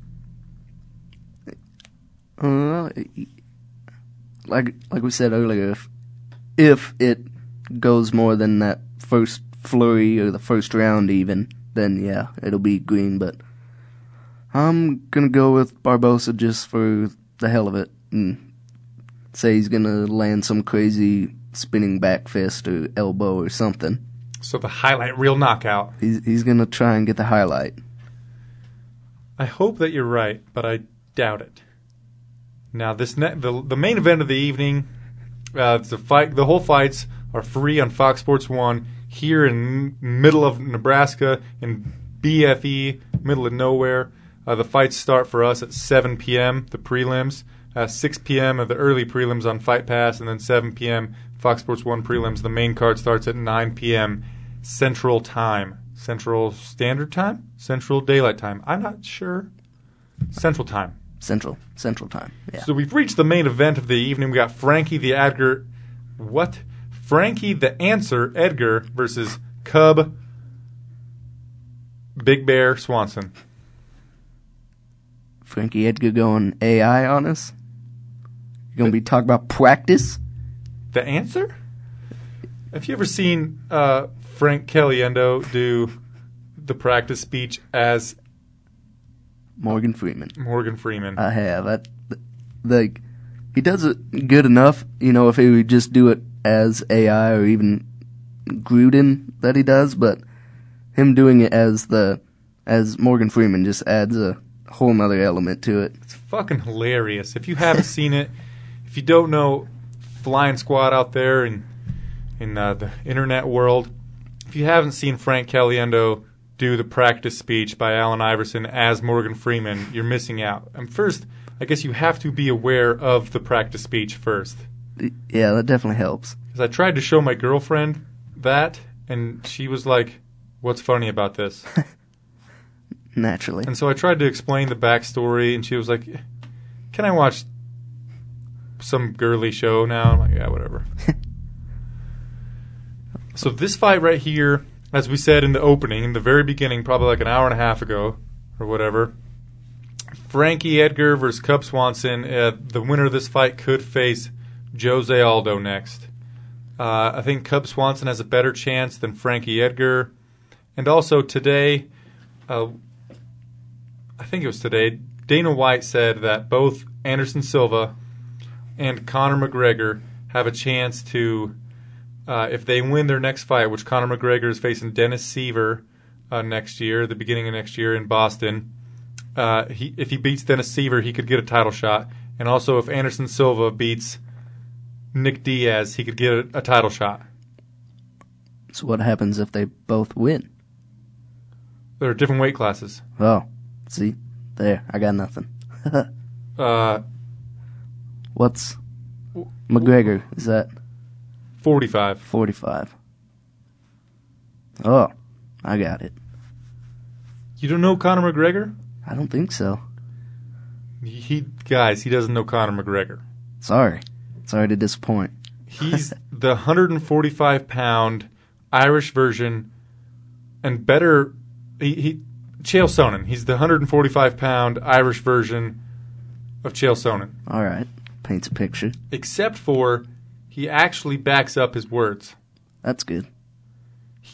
Uh, like like we said earlier, if, if it goes more than that first flurry or the first round even, then yeah, it'll be Green. But I'm gonna go with Barbosa just for the hell of it and say he's gonna land some crazy spinning back fist or elbow or something. So the highlight reel knockout. He's he's gonna try and get the highlight. I hope that you're right, but I doubt it. Now this ne- the the main event of the evening, uh, the fight. The whole fights are free on Fox Sports One here in middle of Nebraska in B F E, middle of nowhere. Uh, the fights start for us at seven p.m. The prelims, uh, six p.m. of the early prelims on Fight Pass, and then seven p.m. Fox Sports One prelims. The main card starts at nine p.m. Central Time. Central Standard Time? Central Daylight Time. I'm not sure. Central Time. Central. Central Time, yeah. So we've reached the main event of the evening. We got Frankie the Edgar... What? Frankie the Answer Edgar versus Cub Big Bear Swanson. Frankie Edgar going A I on us? You're going to be talking about practice? The Answer? Have you ever seen uh, Frank Caliendo do the practice speech as Morgan Freeman? Morgan Freeman. I have. I, like, he does it good enough, you know, if he would just do it as A I or even Gruden that he does, but him doing it as the as Morgan Freeman just adds a whole nother element to it. It's fucking hilarious. If you haven't seen it, if you don't know Flying Squad out there in in uh, the internet world, if you haven't seen Frank Caliendo do the practice speech by Allen Iverson as Morgan Freeman, you're missing out. And first, I guess you have to be aware of the practice speech first. Yeah, that definitely helps. Because I tried to show my girlfriend that, and she was like, "What's funny about this?" Naturally. And so I tried to explain the backstory, and she was like, "Can I watch some girly show now?" I'm like, "Yeah, whatever." So this fight right here, as we said in the opening, in the very beginning, probably like an hour and a half ago or whatever, Frankie Edgar versus Cub Swanson. Uh, the winner of this fight could face Jose Aldo next. Uh, I think Cub Swanson has a better chance than Frankie Edgar. And also today, uh, I think it was today, Dana White said that both Anderson Silva and Conor McGregor have a chance to, uh, if they win their next fight, which Conor McGregor is facing Dennis Seaver uh, next year, the beginning of next year in Boston. Uh, he, if he beats Dennis Seaver, he could get a title shot. And also if Anderson Silva beats Nick Diaz, he could get a, a title shot. So what happens if they both win? There are different weight classes. Oh, see? There, I got nothing. uh, What's McGregor? Is that forty-five? forty-five. Oh, I got it. You don't know Conor McGregor? I don't think so. He, guys, he doesn't know Conor McGregor. Sorry. Sorry to disappoint. He's the one hundred forty-five pound Irish version and better... He, he Chael Sonnen. He's the one hundred forty-five pound Irish version of Chael Sonnen. All right. Paints a picture. Except for he actually backs up his words. That's good. He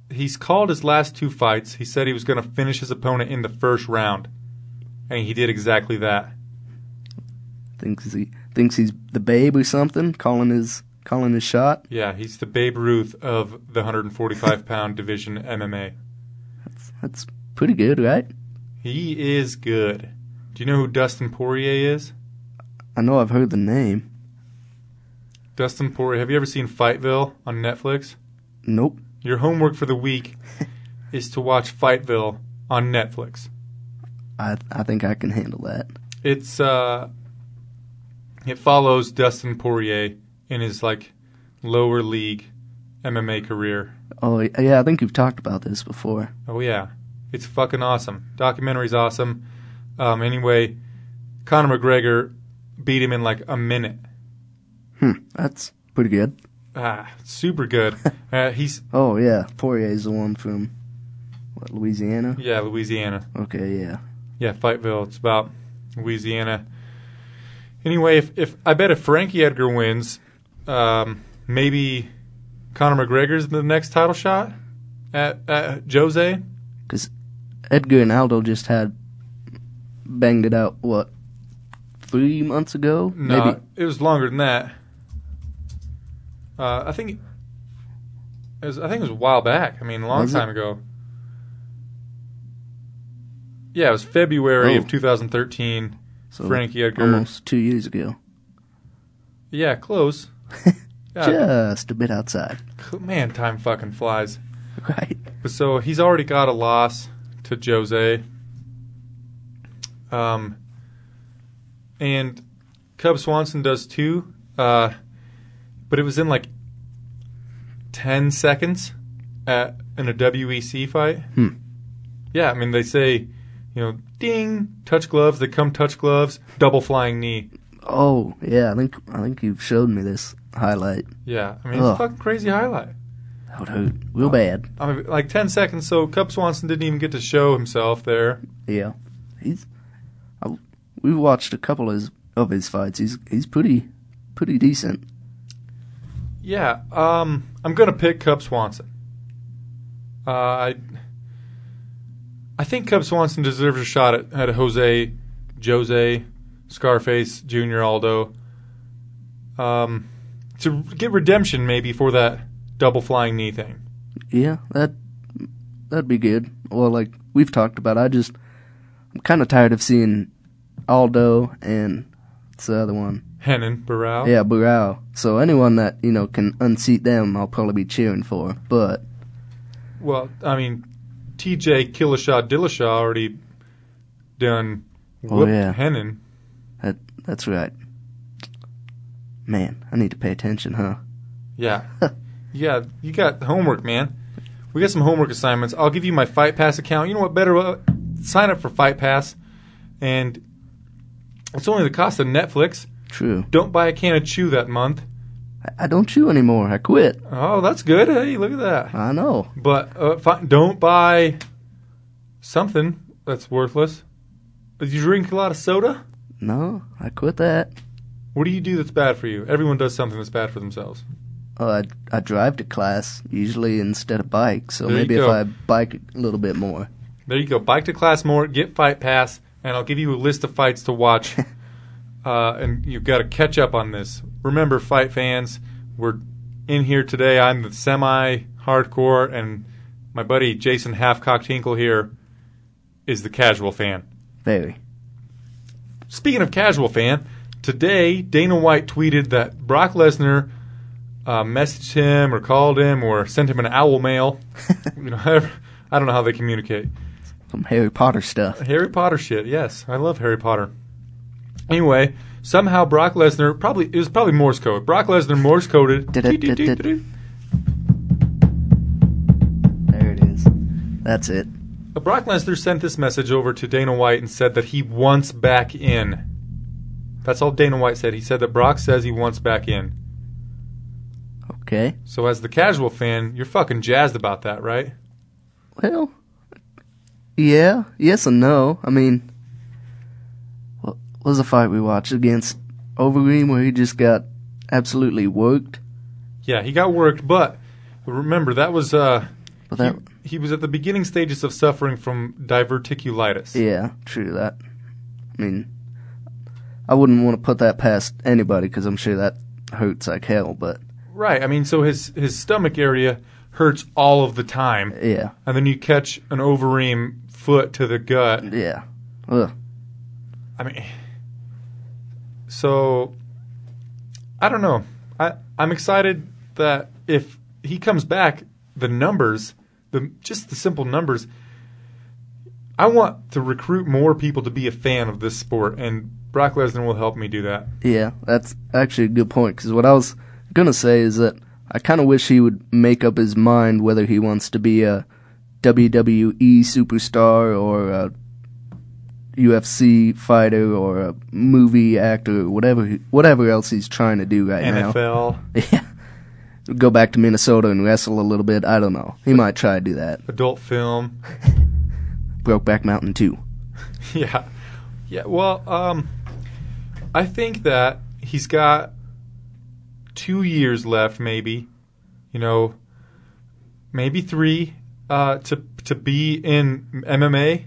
he's called his last two fights. He said he was going to finish his opponent in the first round, and he did exactly that. Thinks he thinks he's the Babe or something, calling his calling his shot. Yeah, he's the Babe Ruth of the one forty-five pound division M M A. That's, that's pretty good, right? He is good. Do you know who Dustin Poirier is? I know I've heard the name. Dustin Poirier. Have you ever seen Fightville on Netflix? Nope. Your homework for the week is to watch Fightville on Netflix. I I think I can handle that. It's uh, it follows Dustin Poirier in his like lower league M M A career. Oh yeah, I think you've talked about this before. Oh yeah, it's fucking awesome. Documentary's awesome. Um, anyway, Conor McGregor beat him in like a minute. Hmm, that's pretty good. Ah, super good. uh, he's Oh yeah, Poirier's the one from what, Louisiana? yeah, Louisiana. Okay, yeah. Yeah, Fightville. It's about Louisiana. Anyway, if, if I bet if Frankie Edgar wins, um, maybe Conor McGregor's the next title shot at, at Jose. Because Edgar and Aldo just had banged it out, what, three months ago? No, Maybe. it was longer than that. Uh, I think it was. I think it was a while back. I mean, a long Was time it? ago. Yeah, it was February Oh. of two thousand thirteen. So Frankie Edgar. almost two years ago. Yeah, close. Yeah, Just a bit outside. man, time fucking flies. Right. But so he's already got a loss to Jose. Um, and Cub Swanson does too. Uh, but it was in like ten seconds at in a W E C fight. Hmm. Yeah, I mean they say, you know, ding, touch gloves. They come touch gloves, double flying knee. Oh, yeah, I think I think you've showed me this highlight. Yeah, I mean it's Ugh. a fucking crazy highlight. That would hurt real bad. I mean, like ten seconds. So Cub Swanson didn't even get to show himself there. Yeah. He's I, we've watched a couple of his, of his fights. He's he's pretty pretty decent. Yeah, um, I'm gonna pick Cub Swanson. Uh, I, I think Cub Swanson deserves a shot at, at Jose, Jose, Scarface, Junior Aldo. Um, to get redemption maybe for that double flying knee thing. Yeah, that that'd be good. Well, like we've talked about, I just I'm kind of tired of seeing Aldo and what's the other one? Henan, Barao. Yeah, Burrell. So anyone that you know can unseat them, I'll probably be cheering for. But Well, I mean, T J Killashot Dillashaw already done Oh, whooped yeah. Henan. that that's right. Man, I need to pay attention, huh? Yeah. Yeah, you got homework, man. We got some homework assignments. I'll give you my Fight Pass account. You know what? Better uh, sign up for Fight Pass, and it's only the cost of Netflix. True. Don't buy a can of chew that month. I, I don't chew anymore. I quit. Oh, that's good. Hey, look at that. I know. But uh, fi- don't buy something that's worthless. Did you drink a lot of soda? No, I quit that. What do you do that's bad for you? Everyone does something that's bad for themselves. Oh, I, I drive to class usually instead of bike, so There you maybe if go. I bike a little bit more. There you go. Bike to class more, get Fight Pass, and I'll give you a list of fights to watch. uh, and you've got to catch up on this. Remember, fight fans, we're in here today. I'm the semi-hardcore, and my buddy Jason Halfcock Tinkle here is the casual fan. Very. Speaking of casual fan, today Dana White tweeted that Brock Lesnar uh, messaged him or called him or sent him an owl mail. you know, however, I don't know how they communicate. Some Harry Potter stuff. Harry Potter shit, yes. I love Harry Potter. Anyway, somehow Brock Lesnar, probably it was probably Morse code. Brock Lesnar Morse coded. There it is. That's it. Brock Lesnar sent this message over to Dana White and said that he wants back in. That's all Dana White said. He said that Brock says he wants back in. Okay. So as the casual fan, you're fucking jazzed about that, right? Well, yeah, yes and no. I mean, what was the fight we watched against Overeem where he just got absolutely worked? Yeah, he got worked, but remember that was uh, But that, he, he was at the beginning stages of suffering from diverticulitis. Yeah, true that. I mean, I wouldn't want to put that past anybody because I'm sure that hurts like hell, but... Right, I mean, so his, his stomach area hurts all of the time. Yeah. And then you catch an Overeem foot to the gut. Yeah. Ugh. I mean, so, I don't know. I, I'm excited that if he comes back, the numbers, the just the simple numbers, I want to recruit more people to be a fan of this sport, and Brock Lesnar will help me do that. Yeah, that's actually a good point, because what I was going to say is that I kind of wish he would make up his mind whether he wants to be a W W E superstar or a U F C fighter or a movie actor or whatever, whatever else he's trying to do right N F L. now. Yeah. Go back to Minnesota and wrestle a little bit. I don't know. He might try to do that. Adult film. Brokeback Mountain two. Yeah. Yeah, well, um, I think that he's got two years left, maybe. You know, maybe three uh, to to be in M M A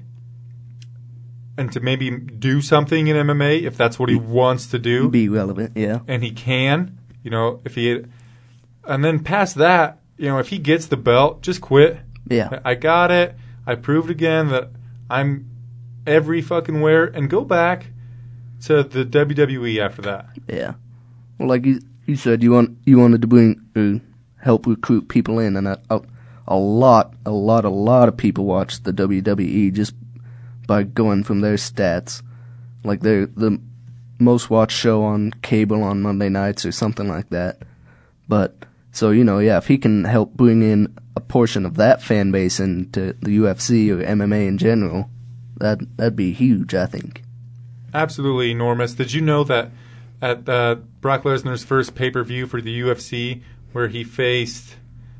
and to maybe do something in M M A if that's what he wants to do. Be relevant, yeah. And he can, you know, if he... And then past that, you know, if he gets the belt, just quit. Yeah. I got it. I proved again that I'm every fucking where, and go back to the W W E after that. Yeah. Well, like you, you said, you want you wanted to bring uh, help recruit people in, and a, a, a lot, a lot, a lot of people watch the W W E just by going from their stats. Like they're the most watched show on cable on Monday nights or something like that. But so, you know, yeah, if he can help bring in a portion of that fan base into the U F C or M M A in general, that, that'd be huge, I think. Absolutely enormous. Did you know that at uh, Brock Lesnar's first pay-per-view for the U F C, where he faced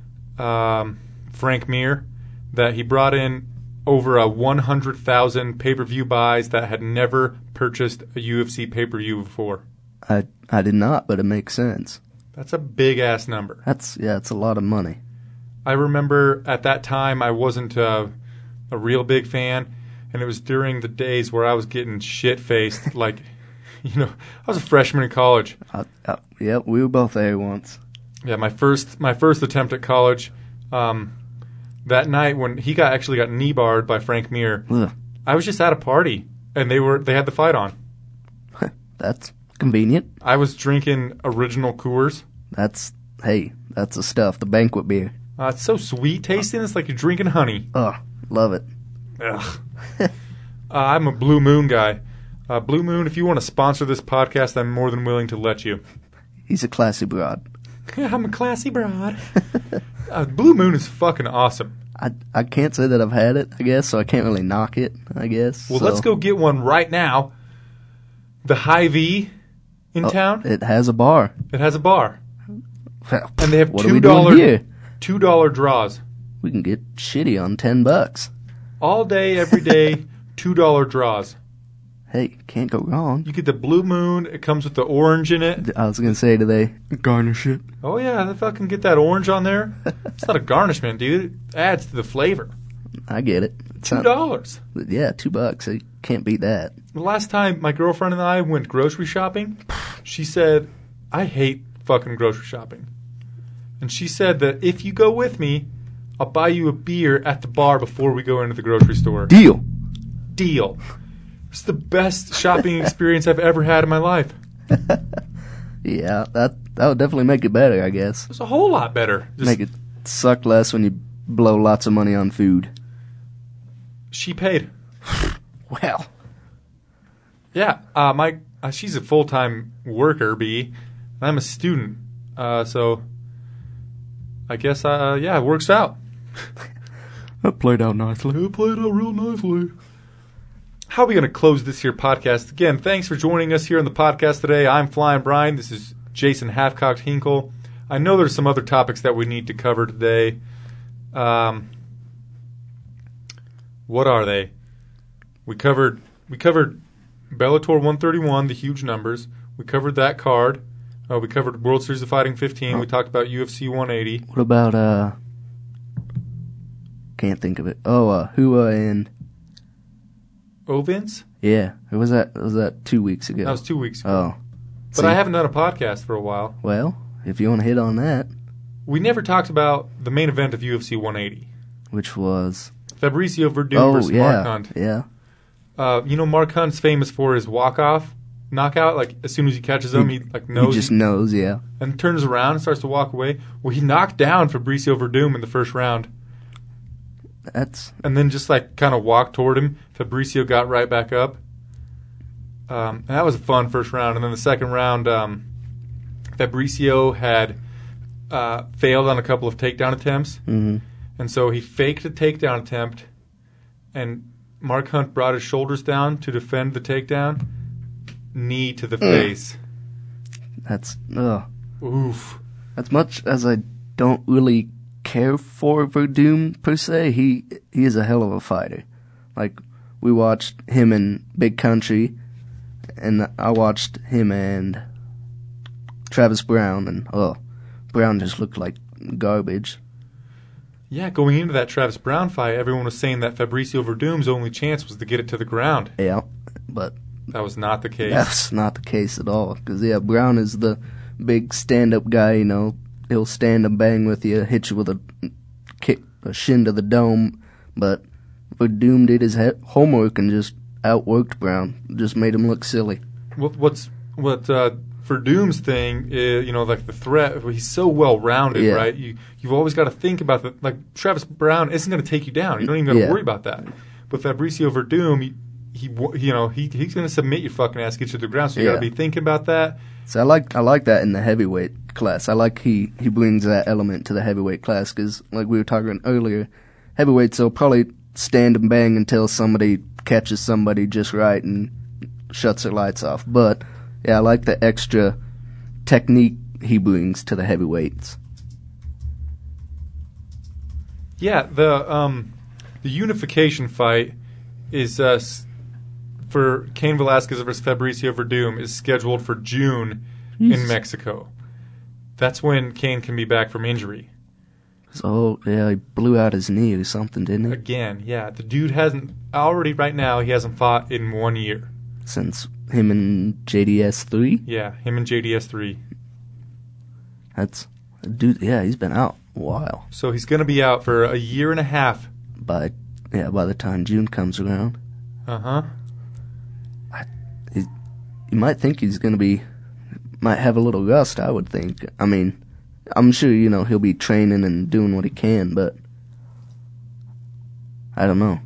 um, Frank Mir, that he brought in over a one hundred thousand pay-per-view buys that had never purchased a U F C pay-per-view before? I I did not, but it makes sense. That's a big-ass number. That's, yeah, it's a lot of money. I remember at that time I wasn't uh, a real big fan, and it was during the days where I was getting shit-faced. Like, you know, I was a freshman in college. Uh, uh, yeah, we were both there once. Yeah, my first my first attempt at college, um, that night when he got actually got knee barred by Frank Mir, Ugh. I was just at a party, and they were they had the fight on. That's convenient. I was drinking original Coors. That's, hey, that's the stuff, the banquet beer. Uh, it's so sweet tasting. It's like you're drinking honey. Oh, love it. Ugh. uh, I'm a Blue Moon guy. Uh, Blue Moon, if you want to sponsor this podcast, I'm more than willing to let you. He's a classy broad. I'm a classy broad. uh, Blue Moon is fucking awesome. I, I can't say that I've had it, I guess, so I can't really knock it, I guess. Well, so. let's go get one right now. The Hy-Vee in Oh, town, it has a bar. it has a bar. Well, And they have what are we two doing dollar here? two dollar draws. We can get shitty on ten bucks. All day, every day, two dollar draws. Hey, can't go wrong. You get the Blue Moon. It comes with the orange in it. I was gonna say, do they garnish it? Oh, yeah, they fucking get that orange on there. It's not a garnishment, dude. It adds to the flavor. I get it. It's Two not- dollars. Yeah, two bucks. You can't beat that. The last time my girlfriend and I went grocery shopping, she said, I hate fucking grocery shopping. And she said that if you go with me, I'll buy you a beer at the bar before we go into the grocery store. Deal. Deal. It's the best shopping experience I've ever had in my life. Yeah, that that would definitely make it better, I guess. It's a whole lot better. Just, Make it suck less when you blow lots of money on food. She paid. Well, Yeah, uh, my uh, she's a full time worker, B. And I'm a student, uh, so I guess uh, yeah, it works out. that played out nicely. It played out real nicely. How are we going to close this here podcast? Again, thanks for joining us here on the podcast today. I'm Flying Brian. This is Jason Halfcocked Hinkle. I know there's some other topics that we need to cover today. Um, what are they? We covered we covered Bellator one thirty-one, the huge numbers. We covered that card. Uh, we covered World Series of Fighting fifteen. We talked about U F C one eighty. What about uh can't think of it. Oh, uh, Hua and Ovins? yeah, or was that was that two weeks ago? That was two weeks ago. Oh, but see, I haven't done a podcast for a while. well, if you want to hit on that, We never talked about the main event of U F C one eighty. which was Fabricio Verdum oh versus yeah, Mark Hunt. yeah, Uh, you know, Mark Hunt's famous for his walk-off knockout. Like, as soon as he catches him, he, like, knows. he just knows, yeah. And turns around and starts to walk away. Well, he knocked down Fabricio Verdum in the first round. That's And then just, like, kind of walked toward him. Fabricio got right back up. Um, and that was a fun first round. And then the second round, um, Fabricio had uh, failed on a couple of takedown attempts. mm-hmm. And so he faked a takedown attempt, and Mark Hunt brought his shoulders down to defend the takedown. Knee to the face. that's ugh. Oof. As much as I don't really care for Verdum per se, he he is a hell of a fighter. Like, we watched him in Big Country, and I watched him and Travis Brown, and oh, Brown just looked like garbage. Yeah, going into that Travis Brown fight, everyone was saying that Fabricio Verdum's only chance was to get it to the ground. Yeah, but That was not the case. that's not the case at all. Because, yeah, Brown is the big stand-up guy, you know. He'll stand and bang with you, hit you with a kick, a shin to the dome. But Verdum did his he- homework and just outworked Brown. Just made him look silly. What, what's what uh, Verdum's thing is, you know, like the threat. He's so well rounded, Yeah. right? You you've always got to think about the like Travis Brown isn't going to take you down. You don't even got to Yeah. worry about that. But Fabricio Verdum, he, he you know he he's going to submit your fucking ass, get you to the ground. So you got Yeah. to be thinking about that. So I like I like that in the heavyweight class. I like he, he brings that element to the heavyweight class because, like we were talking earlier, heavyweights will probably stand and bang until somebody catches somebody just right and shuts their lights off. But, yeah, I like the extra technique he brings to the heavyweights. Yeah, the um, the unification fight is uh, s- for Cain Velasquez versus Fabricio Verdum is scheduled for June in Jeez. Mexico. That's when Cain can be back from injury. So, yeah, he blew out his knee or something, didn't he? Again, yeah, the dude hasn't already right now. He hasn't fought in one year. Since him and J D S three? Yeah, him and J D S three. That's, dude, yeah, he's been out a while. So he's going to be out for a year and a half. By, yeah, by the time June comes around. Uh huh. You might think he's going to be, might have a little rust, I would think. I mean, I'm sure, you know, he'll be training and doing what he can, but I don't know.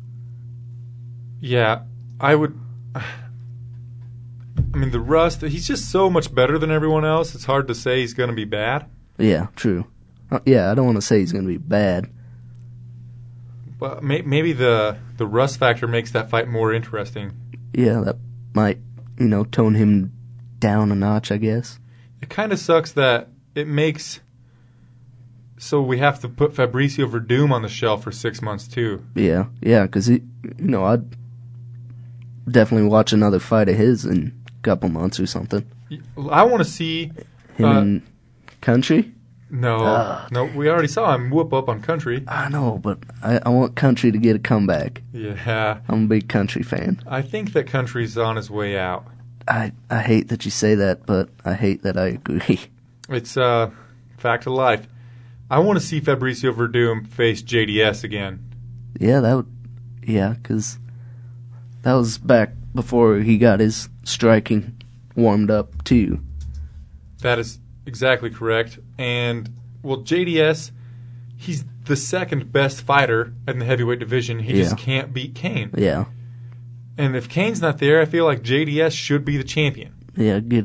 Yeah, I would. I mean, the rust. He's just so much better than everyone else. It's hard to say he's going to be bad. Yeah, true. Uh, yeah, I don't want to say he's going to be bad. But may, maybe the the rust factor makes that fight more interesting. Yeah, that might, you know, tone him down a notch, I guess. It kind of sucks that it makes. So we have to put Fabricio Verdum on the shelf for six months too. Yeah, yeah, because, he, you know, I'd definitely watch another fight of his in a couple months or something. I want to see. Him Uh, in Country? No, Ugh. no, we already saw him whoop up on Country. I know, but I, I want Country to get a comeback. Yeah, I'm a big Country fan. I think that Country's on his way out. I, I hate that you say that, but I hate that I agree. It's uh, fact of life. I want to see Fabricio Verdum face J D S again. Yeah, that would, yeah, because that was back before he got his striking warmed up, too. That is exactly correct. And, well, J D S, he's the second best fighter in the heavyweight division. He just Yeah. can't beat Cain. Yeah, And if Cain's not there, I feel like J D S should be the champion. yeah, get.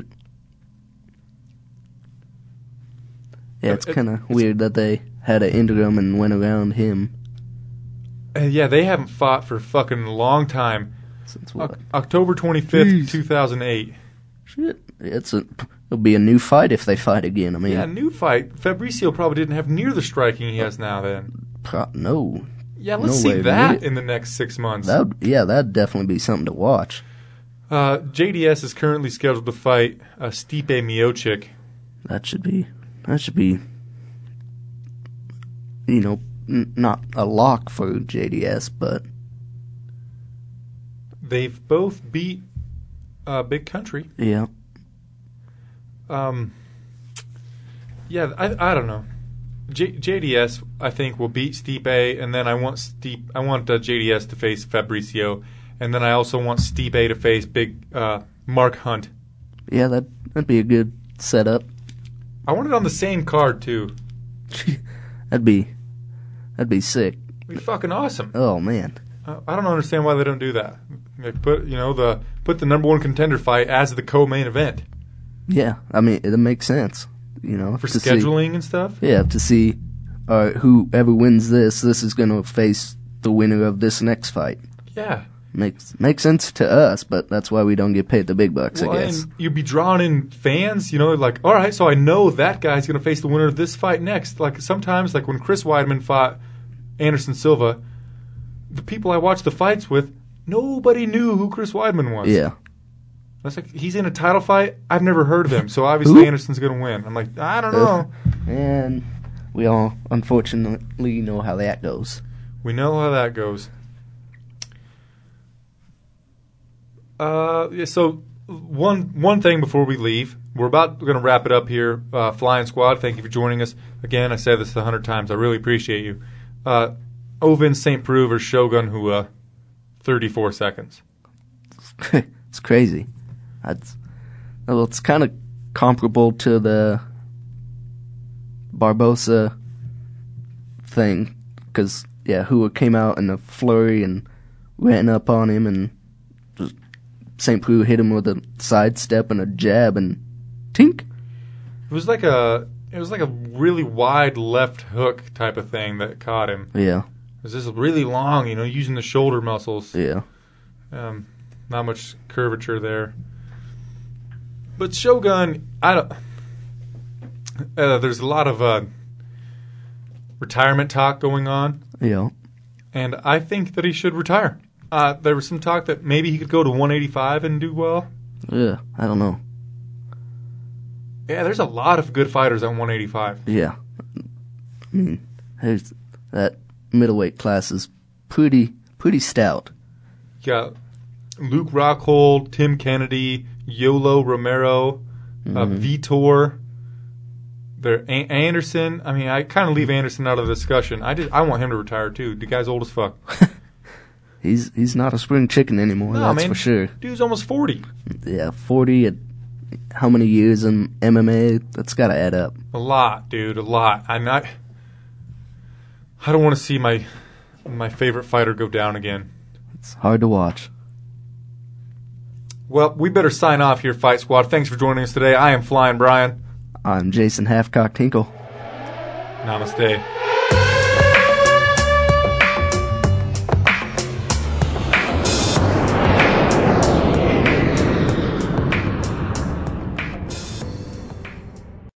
Yeah, it's It- kind of it's- weird that they had an interim and went around him And yeah, they haven't fought for fucking a long time. since what? Oc- October twenty-fifth, Jeez. two thousand eight. Shit, it's a. It'll be a new fight if they fight again. I mean, Yeah, new fight. Fabricio probably didn't have near the striking he has now then. pro- no, Yeah, let's No see way, that really? in the next six months. that would, yeah, that'd definitely be something to watch. Uh, J D S is currently scheduled to fight uh, Stipe Miocic. That should be. That should be. You know, n- not a lock for J D S, but they've both beat uh, Big Country. yeah. Um, yeah, I I don't know. J- JDS I think will beat Stipe, and then I want Stipe, I want uh, J D S to face Fabricio, and then I also want Stipe to face Big uh, Mark Hunt. Yeah, that that'd be a good setup. I want it on the same card too. that'd be that'd be sick. It'd be fucking awesome. Oh man. Uh, I don't understand why they don't do that. They put you know the put the number one contender fight as the co-main event Yeah, I mean it makes sense. You know, for to scheduling see, and stuff. Yeah, to see uh, whoever wins this, this is going to face the winner of this next fight. Yeah. Makes makes sense to us, but that's why we don't get paid the big bucks, Well, I guess. and you'd be drawing in fans, you know, like, all right, so I know that guy's going to face the winner of this fight next. Like, sometimes, like when Chris Weidman fought Anderson Silva, the people I watched the fights with, nobody knew who Chris Weidman was. Yeah. That's like, he's in a title fight. I've never heard of him, so obviously Who? Anderson's going to win. I'm like, I don't know. And we all, unfortunately, know how that goes. We know how that goes. Uh, yeah, so one one thing before we leave, we're about going to wrap it up here. Uh, Flying Squad, thank you for joining us again. I said this a hundred times. I really appreciate you. Uh, Ovin Saint Preux versus Shogun Hua, thirty-four seconds. It's crazy. That's, well, it's kind of comparable to the Barbosa thing, because yeah, Hua came out in a flurry and ran up on him, and Saint Preux hit him with a sidestep and a jab, and tink. It was like a it was like a really wide left hook type of thing that caught him. Yeah, It was just really long, you know, using the shoulder muscles. yeah. Um, not much curvature there. But Shogun, I don't. Uh, there's a lot of uh, retirement talk going on, Yeah. and I think that he should retire. Uh, there was some talk that maybe he could go to one eighty-five and do well. Yeah, I don't know. Yeah, there's a lot of good fighters at one eighty-five. Yeah. I mean, there's, that middleweight class is pretty pretty stout. You got Luke Rockhold, Tim Kennedy, Yolo Romero, Mm-hmm. uh, Vitor. There, A- Anderson. I mean, I kind of leave Anderson out of the discussion. I just, I want him to retire too. The guy's old as fuck. He's he's not a spring chicken anymore, No, that's man. for sure. Dude's almost forty. Yeah, forty at how many years in M M A? That's got to add up. A lot, dude. A lot. I'm not. I don't want to see my my favorite fighter go down again. It's hard to watch. Well, we better sign off here, Fight Squad. Thanks for joining us today. I am Flying Brian. I'm Jason Halfcock Tinkle. Namaste.